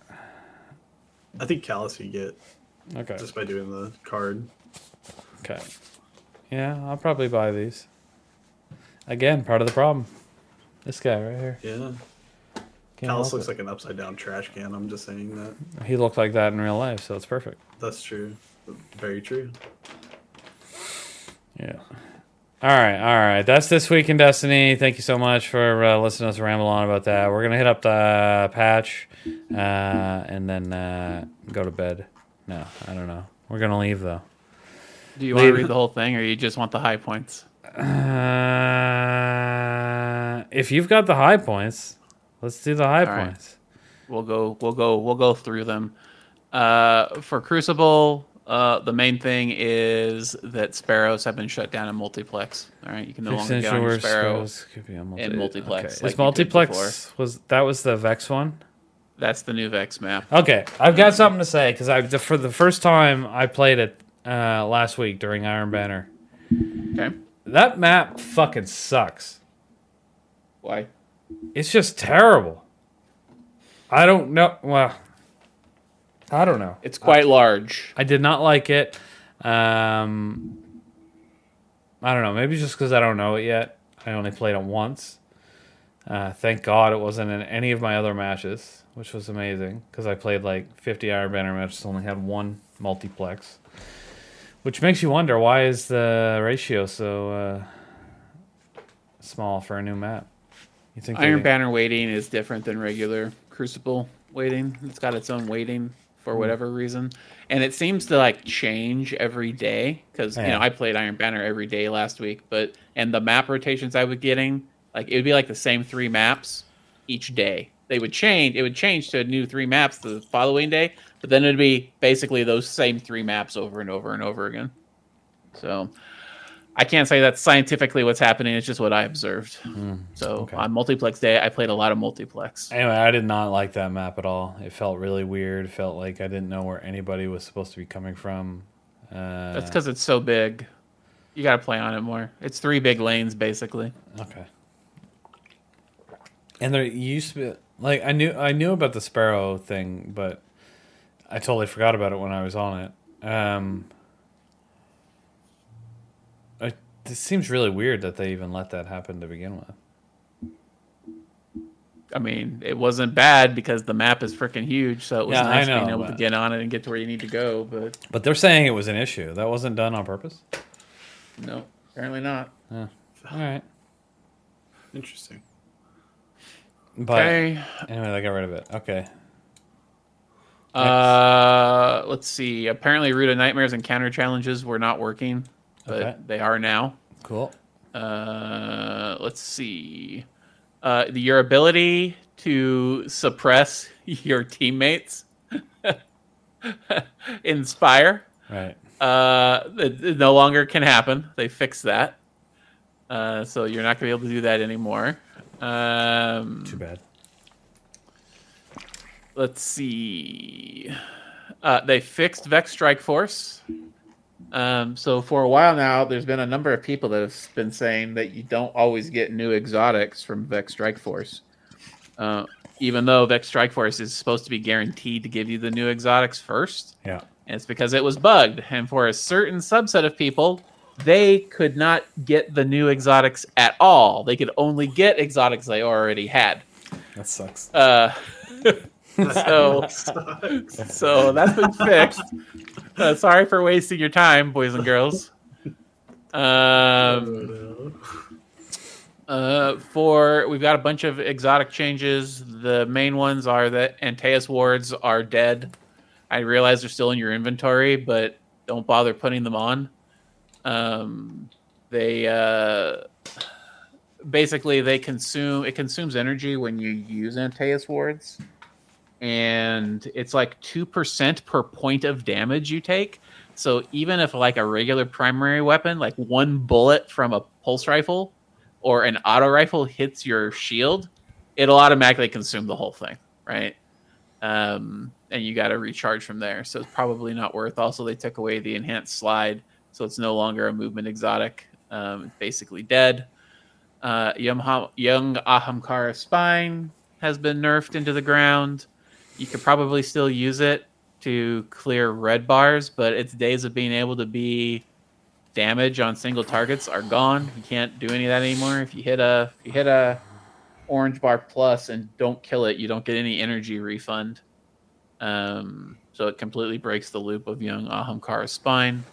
I think Callus you get Okay. just by doing the card. Okay. Yeah, I'll probably buy these. Again, part of the problem. This guy right here. Yeah. Can't Callus help looks it. like an upside down trash can. I'm just saying that. He looked like that in real life, so it's perfect. That's true. Very true. Yeah. All right, all right. That's this week in Destiny. Thank you so much for uh, listening to us ramble on about that. We're gonna hit up the patch, uh, and then uh, go to bed. No, I don't know. We're gonna leave though. Do you want to Leave. read the whole thing, or you just want the high points? Uh, if you've got the high points, let's do the high All right. points. We'll go. We'll go. We'll go through them. Uh, for Crucible, uh, the main thing is that Sparrows have been shut down in multiplex. All right, you can no longer get on your Sparrow. Could be on multi- in multiplex, Okay. like Is you could multiplex was that was the Vex one? That's the new Vex map. Okay, I've got something to say because I the, for the first time I played it uh, last week during Iron Banner. Okay, That map fucking sucks. why? It's just terrible. I don't know. Well, I don't know. It's quite large. I did not like it. Um, I don't know. Maybe just because I don't know it yet. I only played it once. Uh, thank God it wasn't in any of my other matches, which was amazing because I played like fifty Iron Banner matches, only had one multiplex, which makes you wonder why is the ratio so uh, small for a new map. You think they- Iron Banner weighting is different than regular Crucible weighting. It's got its own weighting for whatever reason, and it seems to like change every day. Because you Yeah. know, I played Iron Banner every day last week, but and the map rotations I was getting, like it would be like the same three maps each day. They would change. It would change to new three maps the following day, but then it'd be basically those same three maps over and over and over again. So I can't say that's scientifically what's happening. It's just what I observed. So okay. on multiplex day, I played a lot of multiplex. Anyway, I did not like that map at all. It felt really weird. It felt like I didn't know where anybody was supposed to be coming from. Uh, That's because it's so big. You got to play on it more. It's three big lanes basically. okay. And there used to be like I knew I knew about the Sparrow thing, but I totally forgot about it when I was on it. Um, it, it seems really weird that they even let that happen to begin with. I mean, it wasn't bad because the map is freaking huge, so it was Yeah, nice I know, being able but- to get on it and get to where you need to go. But But they're saying it was an issue. That wasn't done on purpose? no, apparently not. Yeah. All right. Interesting. But Okay. anyway, they got rid of it. Okay. Uh, let's see. Apparently, Root of Nightmares and counter challenges were not working, but Okay. they are now. Cool. Uh, let's see. Uh, the, your ability to suppress your teammates, Inspire, Right. uh, it, it no longer can happen. They fixed that. Uh, so you're not going to be able to do that anymore. Um, Too bad. Let's see. Uh, they fixed Vex Strike Force. Um, so for a while now, there's been a number of people that have been saying that you don't always get new exotics from Vex Strike Force. Uh, even though Vex Strike Force is supposed to be guaranteed to give you the new exotics first. Yeah. And it's because it was bugged. And for a certain subset of people, they could not get the new exotics at all. They could only get exotics they already had. That sucks. Uh, so, Sucks. so that's been fixed. Uh, sorry for wasting your time, boys and girls. Um, uh, for we've got a bunch of exotic changes. The main ones are that Antaeus wards are dead. I realize they're still in your inventory, but don't bother putting them on. Um, they uh, basically they consume it consumes energy when you use Antaeus wards. And it's like two percent per point of damage you take. So even if like a regular primary weapon, like one bullet from a pulse rifle or an auto rifle hits your shield, it'll automatically consume the whole thing, right? Um, and you got to recharge from there. So it's probably not worth. Also, they took away the enhanced slide, so it's no longer a movement exotic. Um, it's basically dead. Uh, young, young Ahamkara Spine has been nerfed into the ground. You could probably still use it to clear red bars, but its days of being able to be damage on single targets are gone. You can't do any of that anymore. If you hit a if you hit a orange bar plus and don't kill it, you don't get any energy refund. Um, so it completely breaks the loop of young Ahamkara Spine.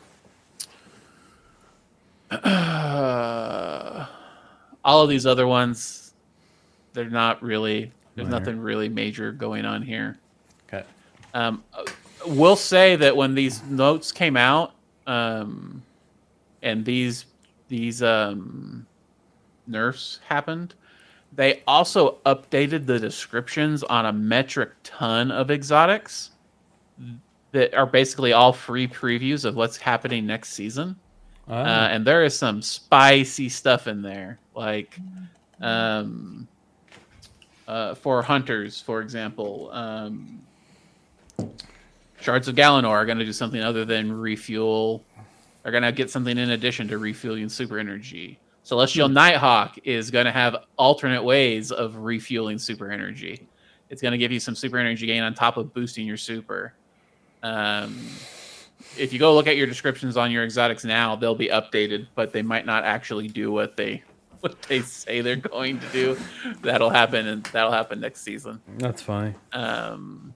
All of these other ones, they're not really. There's Minor. nothing really major going on here. Okay. Um, we'll say that when these notes came out, um, and these these um, nerfs happened, they also updated the descriptions on a metric ton of exotics that are basically all free previews of what's happening next season. Oh. Uh, and there is some spicy stuff in there, like um, uh, for hunters, for example. Um, Shards of Galanor are going to do something other than refuel. Are going to get something in addition to refueling super energy. Celestial Nighthawk is going to have alternate ways of refueling super energy. It's going to give you some super energy gain on top of boosting your super. Um, if you go look at your descriptions on your exotics now, they'll be updated, but they might not actually do what they what they say they're going to do. That'll happen, and that'll happen next season. That's funny. Um,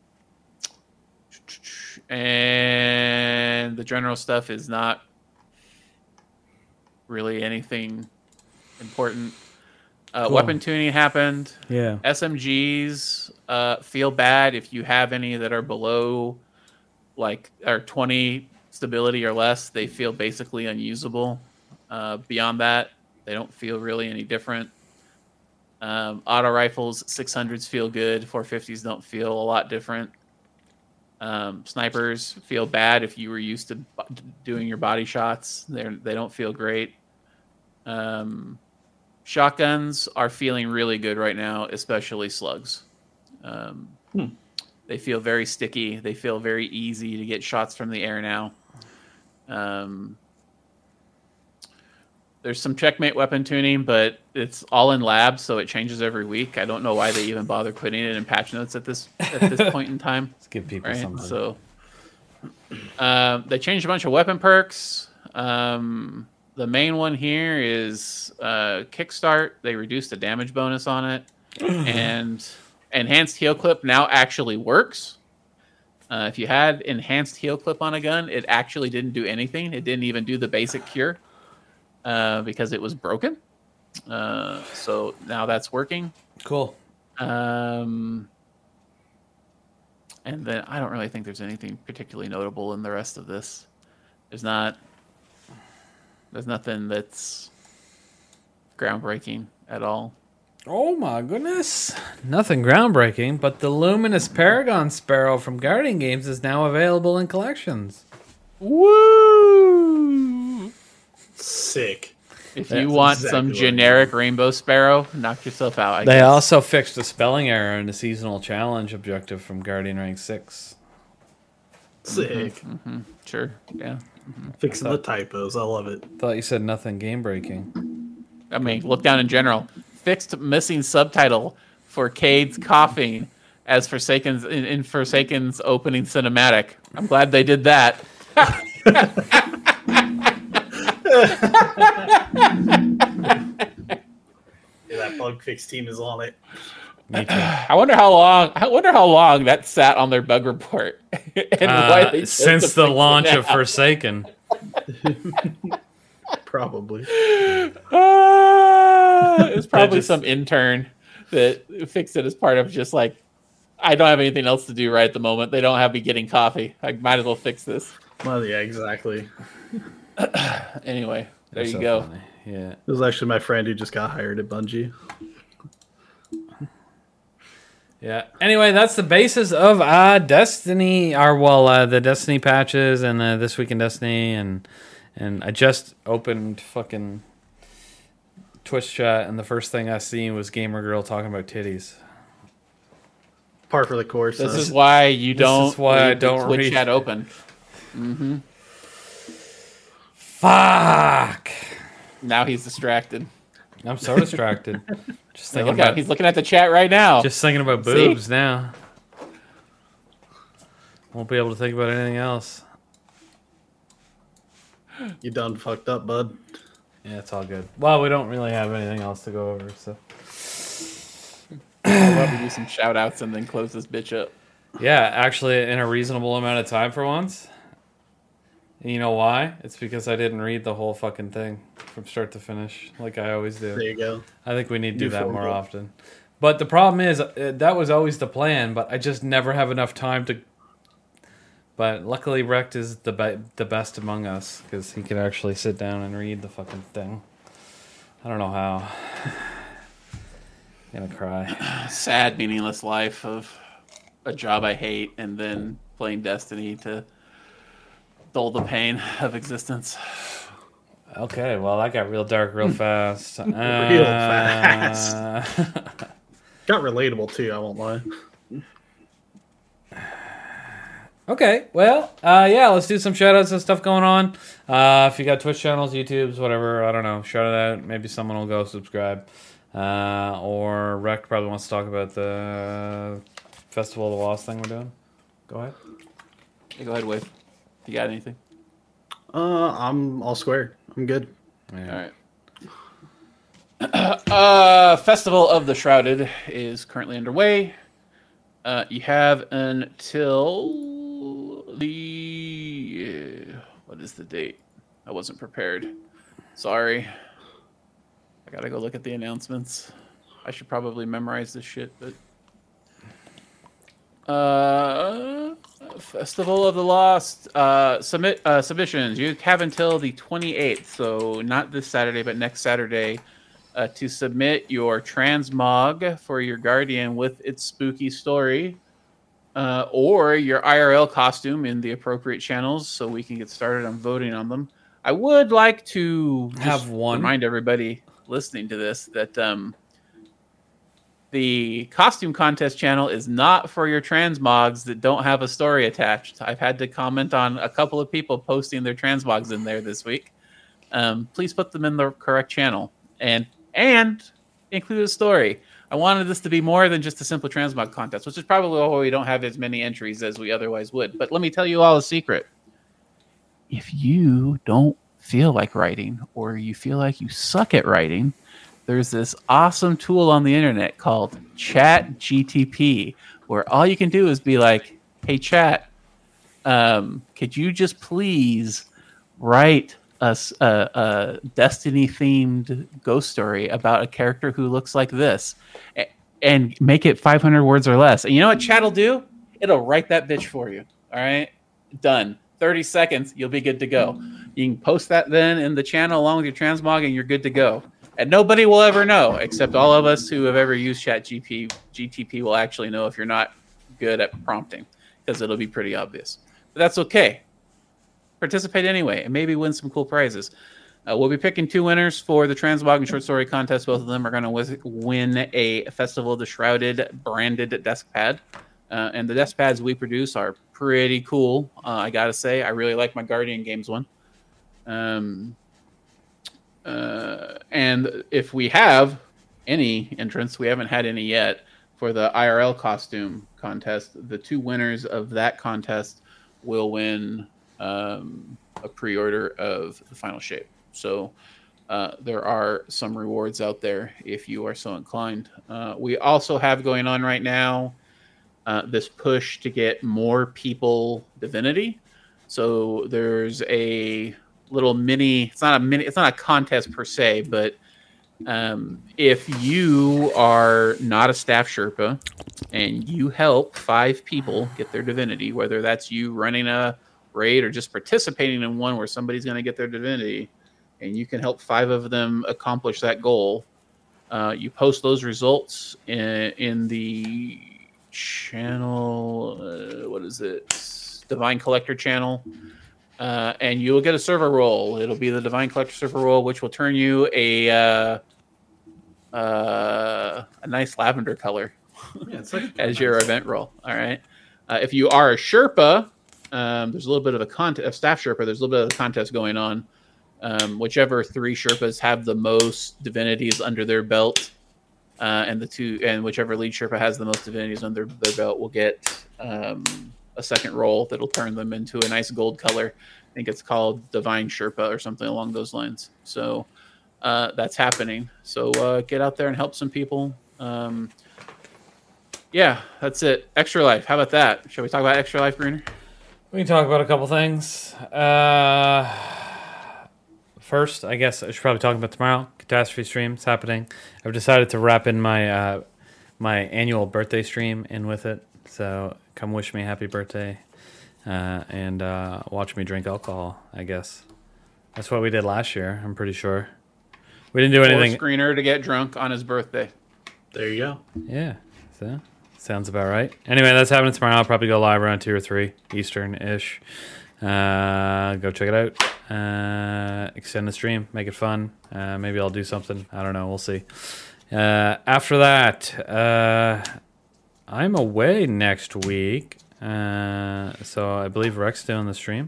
and the general stuff is not really anything important. Uh, Cool. Weapon tuning happened. Yeah. S M Gs uh, feel bad if you have any that are below, like, are twenty stability or less. They feel basically unusable. Uh, beyond that, they don't feel really any different. Um, auto rifles, six hundreds feel good. four fifties don't feel a lot different. Um, snipers feel bad if you were used to b- doing your body shots. They they don't feel great. Um, shotguns are feeling really good right now, especially slugs. Um, Hmm. They feel very sticky. They feel very easy to get shots from the air now. Um, there's some checkmate weapon tuning, but it's all in labs, so it changes every week. I don't know why they even bother putting it in patch notes at this at this point in time. Let's give people Right. something. So um, they changed a bunch of weapon perks. Um, the main one here is uh, Kickstart. They reduced the damage bonus on it. and enhanced heel clip now actually works. Uh, if you had enhanced heel clip on a gun, it actually didn't do anything. It didn't even do the basic cure uh, because it was broken. Uh, so now that's working. Cool. Um, and then I don't really think there's anything particularly notable in the rest of this. There's not. There's nothing that's groundbreaking at all. Oh my goodness. Nothing groundbreaking, but the Luminous Paragon Sparrow from Guardian Games is now available in collections. Woo! Sick. If That's you want exactly some what I generic Rainbow Sparrow, knock yourself out. I They guess. also fixed a spelling error in the seasonal challenge objective from Guardian Rank six. Sick. Mm-hmm. Sure, yeah. Fixing the typos. I love it. Thought you said nothing game breaking. I mean, look down in general. Fixed missing subtitle for Cade's coughing as Forsaken's in, in Forsaken's opening cinematic. I'm glad they did that. Yeah, that bug fix team is on it. Me too. I wonder how long. I wonder how long that sat on their bug report. and Uh, they chose to since the fix it launch now. of Forsaken. Probably. Ah, it was probably just- some intern that fixed it as part of just like, I don't have anything else to do right at the moment. They don't have me getting coffee. I might as well fix this. Well, yeah, exactly. Anyway, there That's you uh, so go. funny. Yeah. It was actually my friend who just got hired at Bungie. Yeah. Anyway, that's the basis of uh, Destiny. Our well, uh, the Destiny patches and uh, this week in Destiny, and and I just opened fucking Twitch chat, and the first thing I seen was Gamer Girl talking about titties. Par for the course. This huh? is why you This don't. is why I leave the don't Twitch read- chat open. Fuck. Now he's distracted. I'm so distracted. Just Hey, thinking look out! about He's looking at the chat right now. just thinking about See? boobs now. Won't be able to think about anything else. You done fucked up, bud. Yeah, it's all good. Well, we don't really have anything else to go over, so. I'll probably do some shout outs and then close this bitch up. Yeah, actually, in a reasonable amount of time for once. And you know why? It's because I didn't read the whole fucking thing from start to finish, like I always do. There you go. I think we need to do New that more format. often. But the problem is, uh, that was always the plan, but I just never have enough time to. But luckily, Rect is the be- the best among us, because he can actually sit down and read the fucking thing. I don't know how. I'm gonna cry. Sad, meaningless life of a job I hate and then playing Destiny to dull the pain of existence. Okay, well, that got real dark real fast. real fast. Got relatable too, I won't lie. Okay, well, uh, yeah, let's do some shout outs and stuff going on. Uh, if you got Twitch channels, YouTubes, whatever, I don't know, shout it out. Maybe someone will go subscribe. Uh, or Rec probably wants to talk about the Festival of the Lost thing we're doing. Go ahead. Hey, go ahead, Wave. You got anything? Uh, I'm all square. I'm good. Yeah. All right. uh, Festival of the Shrouded is currently underway. Uh, you have until the what is the date? I wasn't prepared. Sorry. I gotta go look at the announcements. I should probably memorize this shit, but uh, Festival of the Lost uh, submit uh, submissions. You have until the twenty-eighth, so not this Saturday, but next Saturday, uh, to submit your transmog for your Guardian with its spooky story, uh, or your I R L costume in the appropriate channels, so we can get started on voting on them. I would like to just Have one. remind everybody listening to this that um, the costume contest channel is not for your transmogs that don't have a story attached. I've had to comment on a couple of people posting their transmogs in there this week. Um, please put them in the correct channel and and include a story. I wanted this to be more than just a simple transmog contest, which is probably why we don't have as many entries as we otherwise would. But let me tell you all a secret. If you don't feel like writing or you feel like you suck at writing, there's this awesome tool on the internet called Chat G T P, where all you can do is be like, "Hey, Chat, um, could you just please write a, a, a Destiny-themed ghost story about a character who looks like this, and make it five hundred words or less?" And you know what Chat will do? It'll write that bitch for you. All right, done. thirty seconds, you'll be good to go. You can post that then in the channel along with your transmog, and you're good to go. And nobody will ever know, except all of us who have ever used Chat G P, G T P will actually know if you're not good at prompting, because it'll be pretty obvious. But that's okay. Participate anyway, and maybe win some cool prizes. Uh, we'll be picking two winners for the Transmog and Short Story contest. Both of them are going to win a Festival of the Shrouded branded desk pad. Uh, and the desk pads we produce are pretty cool, uh, I gotta say. I really like my Guardian Games one. Um, uh, and if we have any entrants, we haven't had any yet, for the I R L costume contest, the two winners of that contest will win um, a pre-order of the Final Shape. So uh, there are some rewards out there if you are so inclined. Uh, we also have going on right now uh, this push to get more people Divinity. So there's a little mini, it's not a mini, it's not a contest per se, but um, if you are not a staff Sherpa and you help five people get their Divinity, whether that's you running a raid or just participating in one where somebody's going to get their Divinity, and you can help five of them accomplish that goal, uh, you post those results in, in the channel, uh, what is it, Divine Collector channel, uh, and you'll get a server role. It'll be the Divine Collector server role, which will turn you a uh, uh, a nice lavender color Yeah, it's like as your event role. All right. Uh, if you are a Sherpa, um, there's a little bit of a contest, a staff Sherpa. There's a little bit of a contest going on. Um, whichever three Sherpas have the most divinities under their belt, uh, and the two, and whichever lead Sherpa has the most divinities under their belt will get um, a second role that'll turn them into a nice gold color. I think it's called Divine Sherpa or something along those lines. So uh, that's happening. So uh, get out there and help some people. Um, yeah, that's it. Extra Life. How about that? Shall we talk about Extra Life, Greener? We can talk about a couple things. Uh, first, I guess I should probably talk about tomorrow. Catastrophe stream is happening. I've decided to wrap in my uh, my annual birthday stream in with it. So come wish me happy birthday uh, and uh, watch me drink alcohol, I guess. That's what we did last year, I'm pretty sure. We didn't do anything. Force Greener to get drunk on his birthday. There you go. Yeah, so sounds about right. Anyway, that's happening tomorrow. I'll probably go live around two or three Eastern-ish. Uh, go check it out. Uh, extend the stream. Make it fun. Uh, maybe I'll do something. I don't know. We'll see. Uh, after that, uh, I'm away next week. Uh, so I believe Rex doing the stream.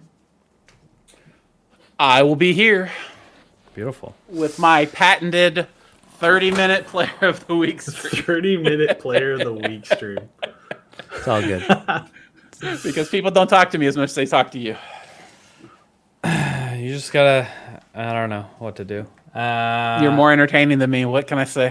I will be here Beautiful. with my patented thirty-minute Player of the Week stream. thirty minute Player of the Week stream. It's all good. Because people don't talk to me as much as they talk to you. You just gotta, I don't know what to do. Uh, You're more entertaining than me. What can I say?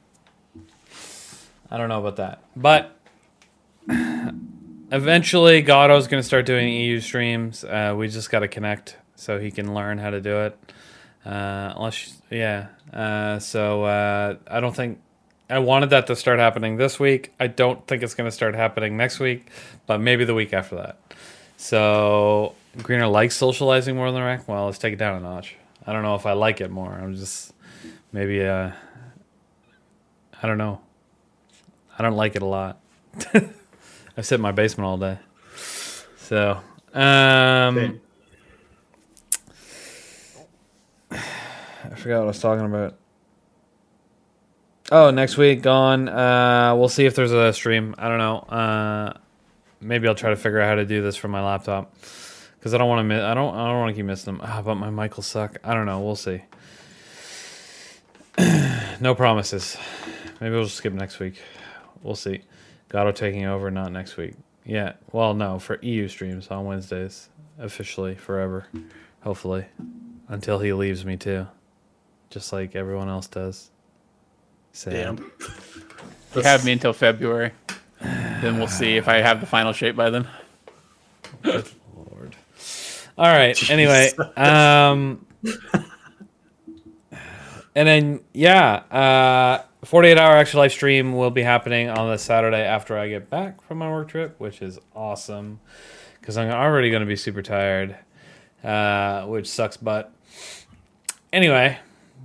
I don't know about that. But eventually, Gatto's going to start doing E U streams. Uh, we just got to connect so he can learn how to do it. Uh, unless, yeah. Uh, so uh, I don't think, I wanted that to start happening this week. I don't think it's going to start happening next week, but maybe the week after that. So Greener likes socializing more than Rec. Well, let's take it down a notch. I don't know if I like it more. I'm just, maybe, uh, I don't know. I don't like it a lot. I sit in my basement all day. So, um, I forgot what I was talking about. Oh, next week gone. Uh, we'll see if there's a stream. I don't know. Uh, maybe I'll try to figure out how to do this from my laptop because I don't want to miss. I don't. I don't want to keep missing them. Ah, but my mic will suck. I don't know. We'll see. No promises. Maybe we'll just skip next week. We'll see. Gatto taking over, not next week. Yeah. Well, no, for E U streams on Wednesdays, officially forever, hopefully, until he leaves me too, just like everyone else does. So, Damn. You have me until February. Then we'll see if I have the final shape by then. Good Lord. All right. Anyway, um, and then yeah, uh, forty-eight hour extra life stream will be happening on the Saturday after I get back from my work trip, which is awesome because I'm already going to be super tired, uh, which sucks. But anyway,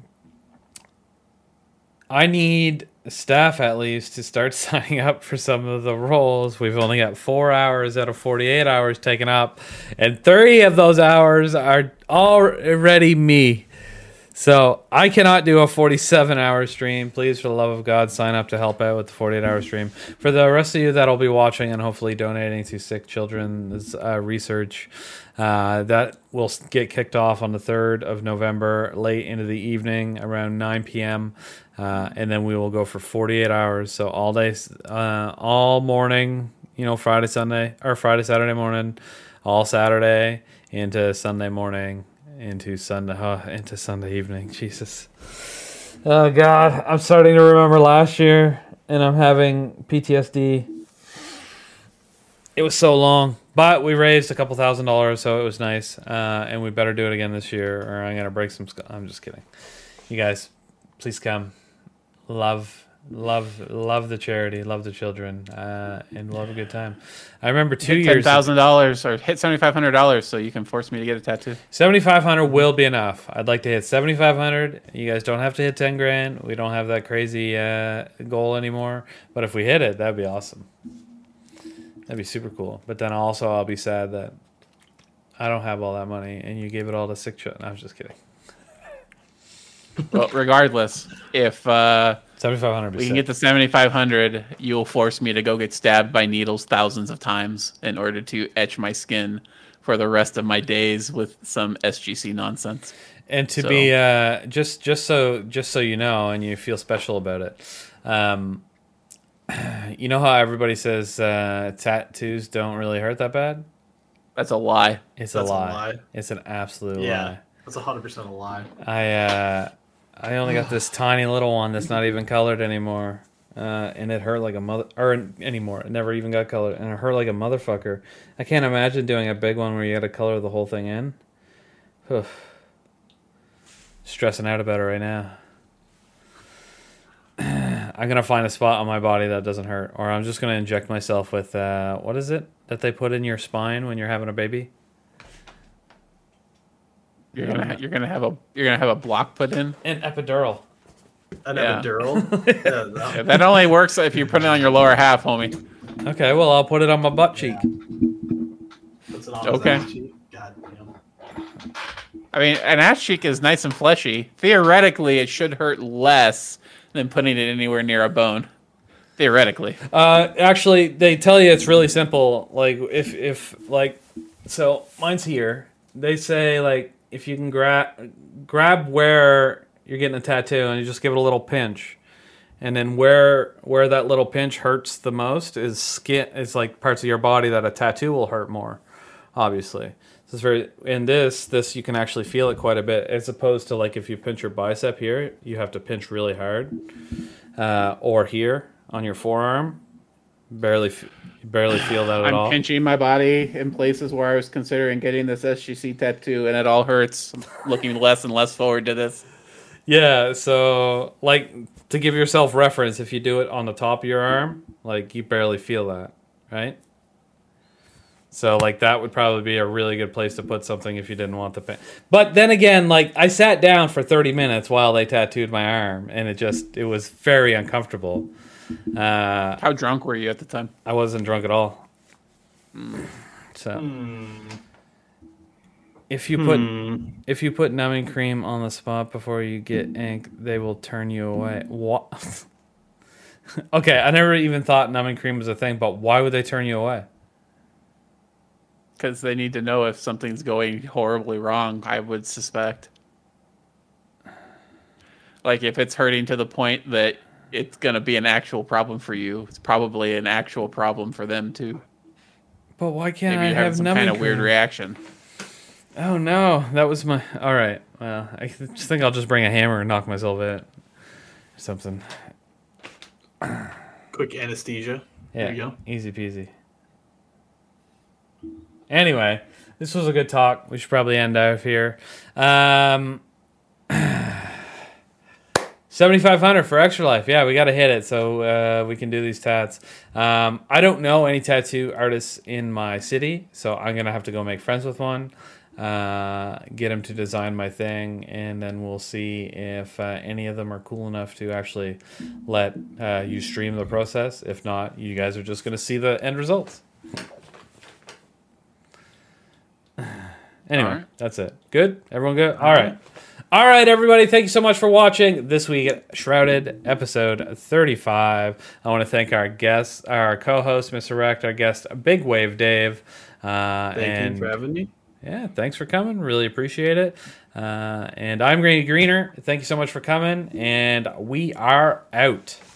I need staff at least to start signing up for some of the roles. We've only got four hours out of forty-eight hours taken up, and thirty of those hours are already me. So I cannot do a forty-seven hour stream. Please, for the love of God, sign up to help out with the forty-eight hour stream. For the rest of you that'll be watching and hopefully donating to Sick Children's uh, research, uh, that will get kicked off on the third of November, late into the evening, around nine p.m., uh, and then we will go for forty-eight hours. So all day, uh, all morning, you know, Friday, Sunday, or Friday, Saturday morning, all Saturday into Sunday morning. Into Sunday, uh, into Sunday evening. Jesus. Oh God, I'm starting to remember last year, and I'm having P T S D. It was so long, but we raised a couple thousand dollars, so it was nice. Uh, and we better do it again this year, or I'm gonna break some. Sc- I'm just kidding. You guys, please come. Love, love, love the charity, love the children, uh, and we'll have a good time. I remember two hit years. ten thousand dollars or hit seventy five hundred dollars, so you can force me to get a tattoo. seventy-five hundred will be enough. I'd like to hit seventy-five hundred. You guys don't have to hit ten grand. We don't have that crazy uh, goal anymore. But if we hit it, that'd be awesome. That'd be super cool. But then also I'll be sad that I don't have all that money and you gave it all to Sick Children. No, I was just kidding. Well, regardless, if uh, seventy-five hundred. we can get to seventy-five hundred, you'll force me to go get stabbed by needles thousands of times in order to etch my skin for the rest of my days with some S G C nonsense. And to So- be uh, just just so just so you know, and you feel special about it. Um, you know how everybody says uh, tattoos don't really hurt that bad? That's a lie. It's That's a a lie. lie. It's an absolute Yeah, lie. that's one hundred percent a lie. I uh, I only got this tiny little one that's not even colored anymore, uh, and it hurt like a mother or anymore. It never even got colored, and it hurt like a motherfucker. I can't imagine doing a big one where you got to color the whole thing in. Oof. Stressing out about it right now. I'm gonna find a spot on my body that doesn't hurt, or I'm just gonna inject myself with uh, what is it that they put in your spine when you're having a baby? You're gonna ha- you're gonna have a you're gonna have a block put in. An epidural. An Yeah. epidural. yeah, that- Yeah, that only works if you put it on your lower half, homie. Okay, well I'll put it on my butt cheek. puts it on his Okay. ass cheek. God damn. I mean, an ass cheek is nice and fleshy. Theoretically, it should hurt less than putting it anywhere near a bone. Theoretically. Uh, actually, they tell you it's really simple. Like if if like, so mine's here. They say like if you can grab grab where you're getting a tattoo and you just give it a little pinch, and then where where that little pinch hurts the most is skin. It's like parts of your body that a tattoo will hurt more. Obviously, this is very in this this you can actually feel it quite a bit as opposed to like if you pinch your bicep here, you have to pinch really hard, uh, or here on your forearm. Barely, f- barely feel that at I'm all. pinching my body in places where I was considering getting this S G C tattoo, and it all hurts. I'm looking less and less forward to this. Yeah, so like to give yourself reference, if you do it on the top of your arm, like you barely feel that, right? So like that would probably be a really good place to put something if you didn't want the pain. But then again, like I sat down for thirty minutes while they tattooed my arm, and it just it was very uncomfortable. Uh, How drunk were you at the time? I wasn't drunk at all. So if you put if you put numbing cream on the spot before you get ink, they will turn you away. What? Okay, I never even thought numbing cream was a thing, but why would they turn you away? Because they need to know if something's going horribly wrong, I would suspect. Like if it's hurting to the point that it's going to be an actual problem for you, it's probably an actual problem for them too. But why can't Maybe I you have have some numbing kind of cream? weird reaction. Oh no, that was my. All right, well, I just think I'll just bring a hammer and knock myself out. Something. Quick anesthesia. Yeah, There you go. easy peasy. Anyway, this was a good talk. We should probably end out here. Um, seventy-five hundred for Extra Life. Yeah, we got to hit it so uh, we can do these tats. Um, I don't know any tattoo artists in my city, so I'm going to have to go make friends with one, uh, get him to design my thing, and then we'll see if uh, any of them are cool enough to actually let uh, you stream the process. If not, you guys are just going to see the end results. Anyway, All right. That's it. Good? Everyone good? All right. All right, everybody. Thank you so much for watching this week at Shrouded, episode thirty-five. I want to thank our guest, our co-host, Mister Rect, our guest, Big Wave Dave. Uh, Thank and you for having me. Yeah, thanks for coming. Really appreciate it. Uh, and I'm Greeny Greener. Thank you so much for coming. And we are out.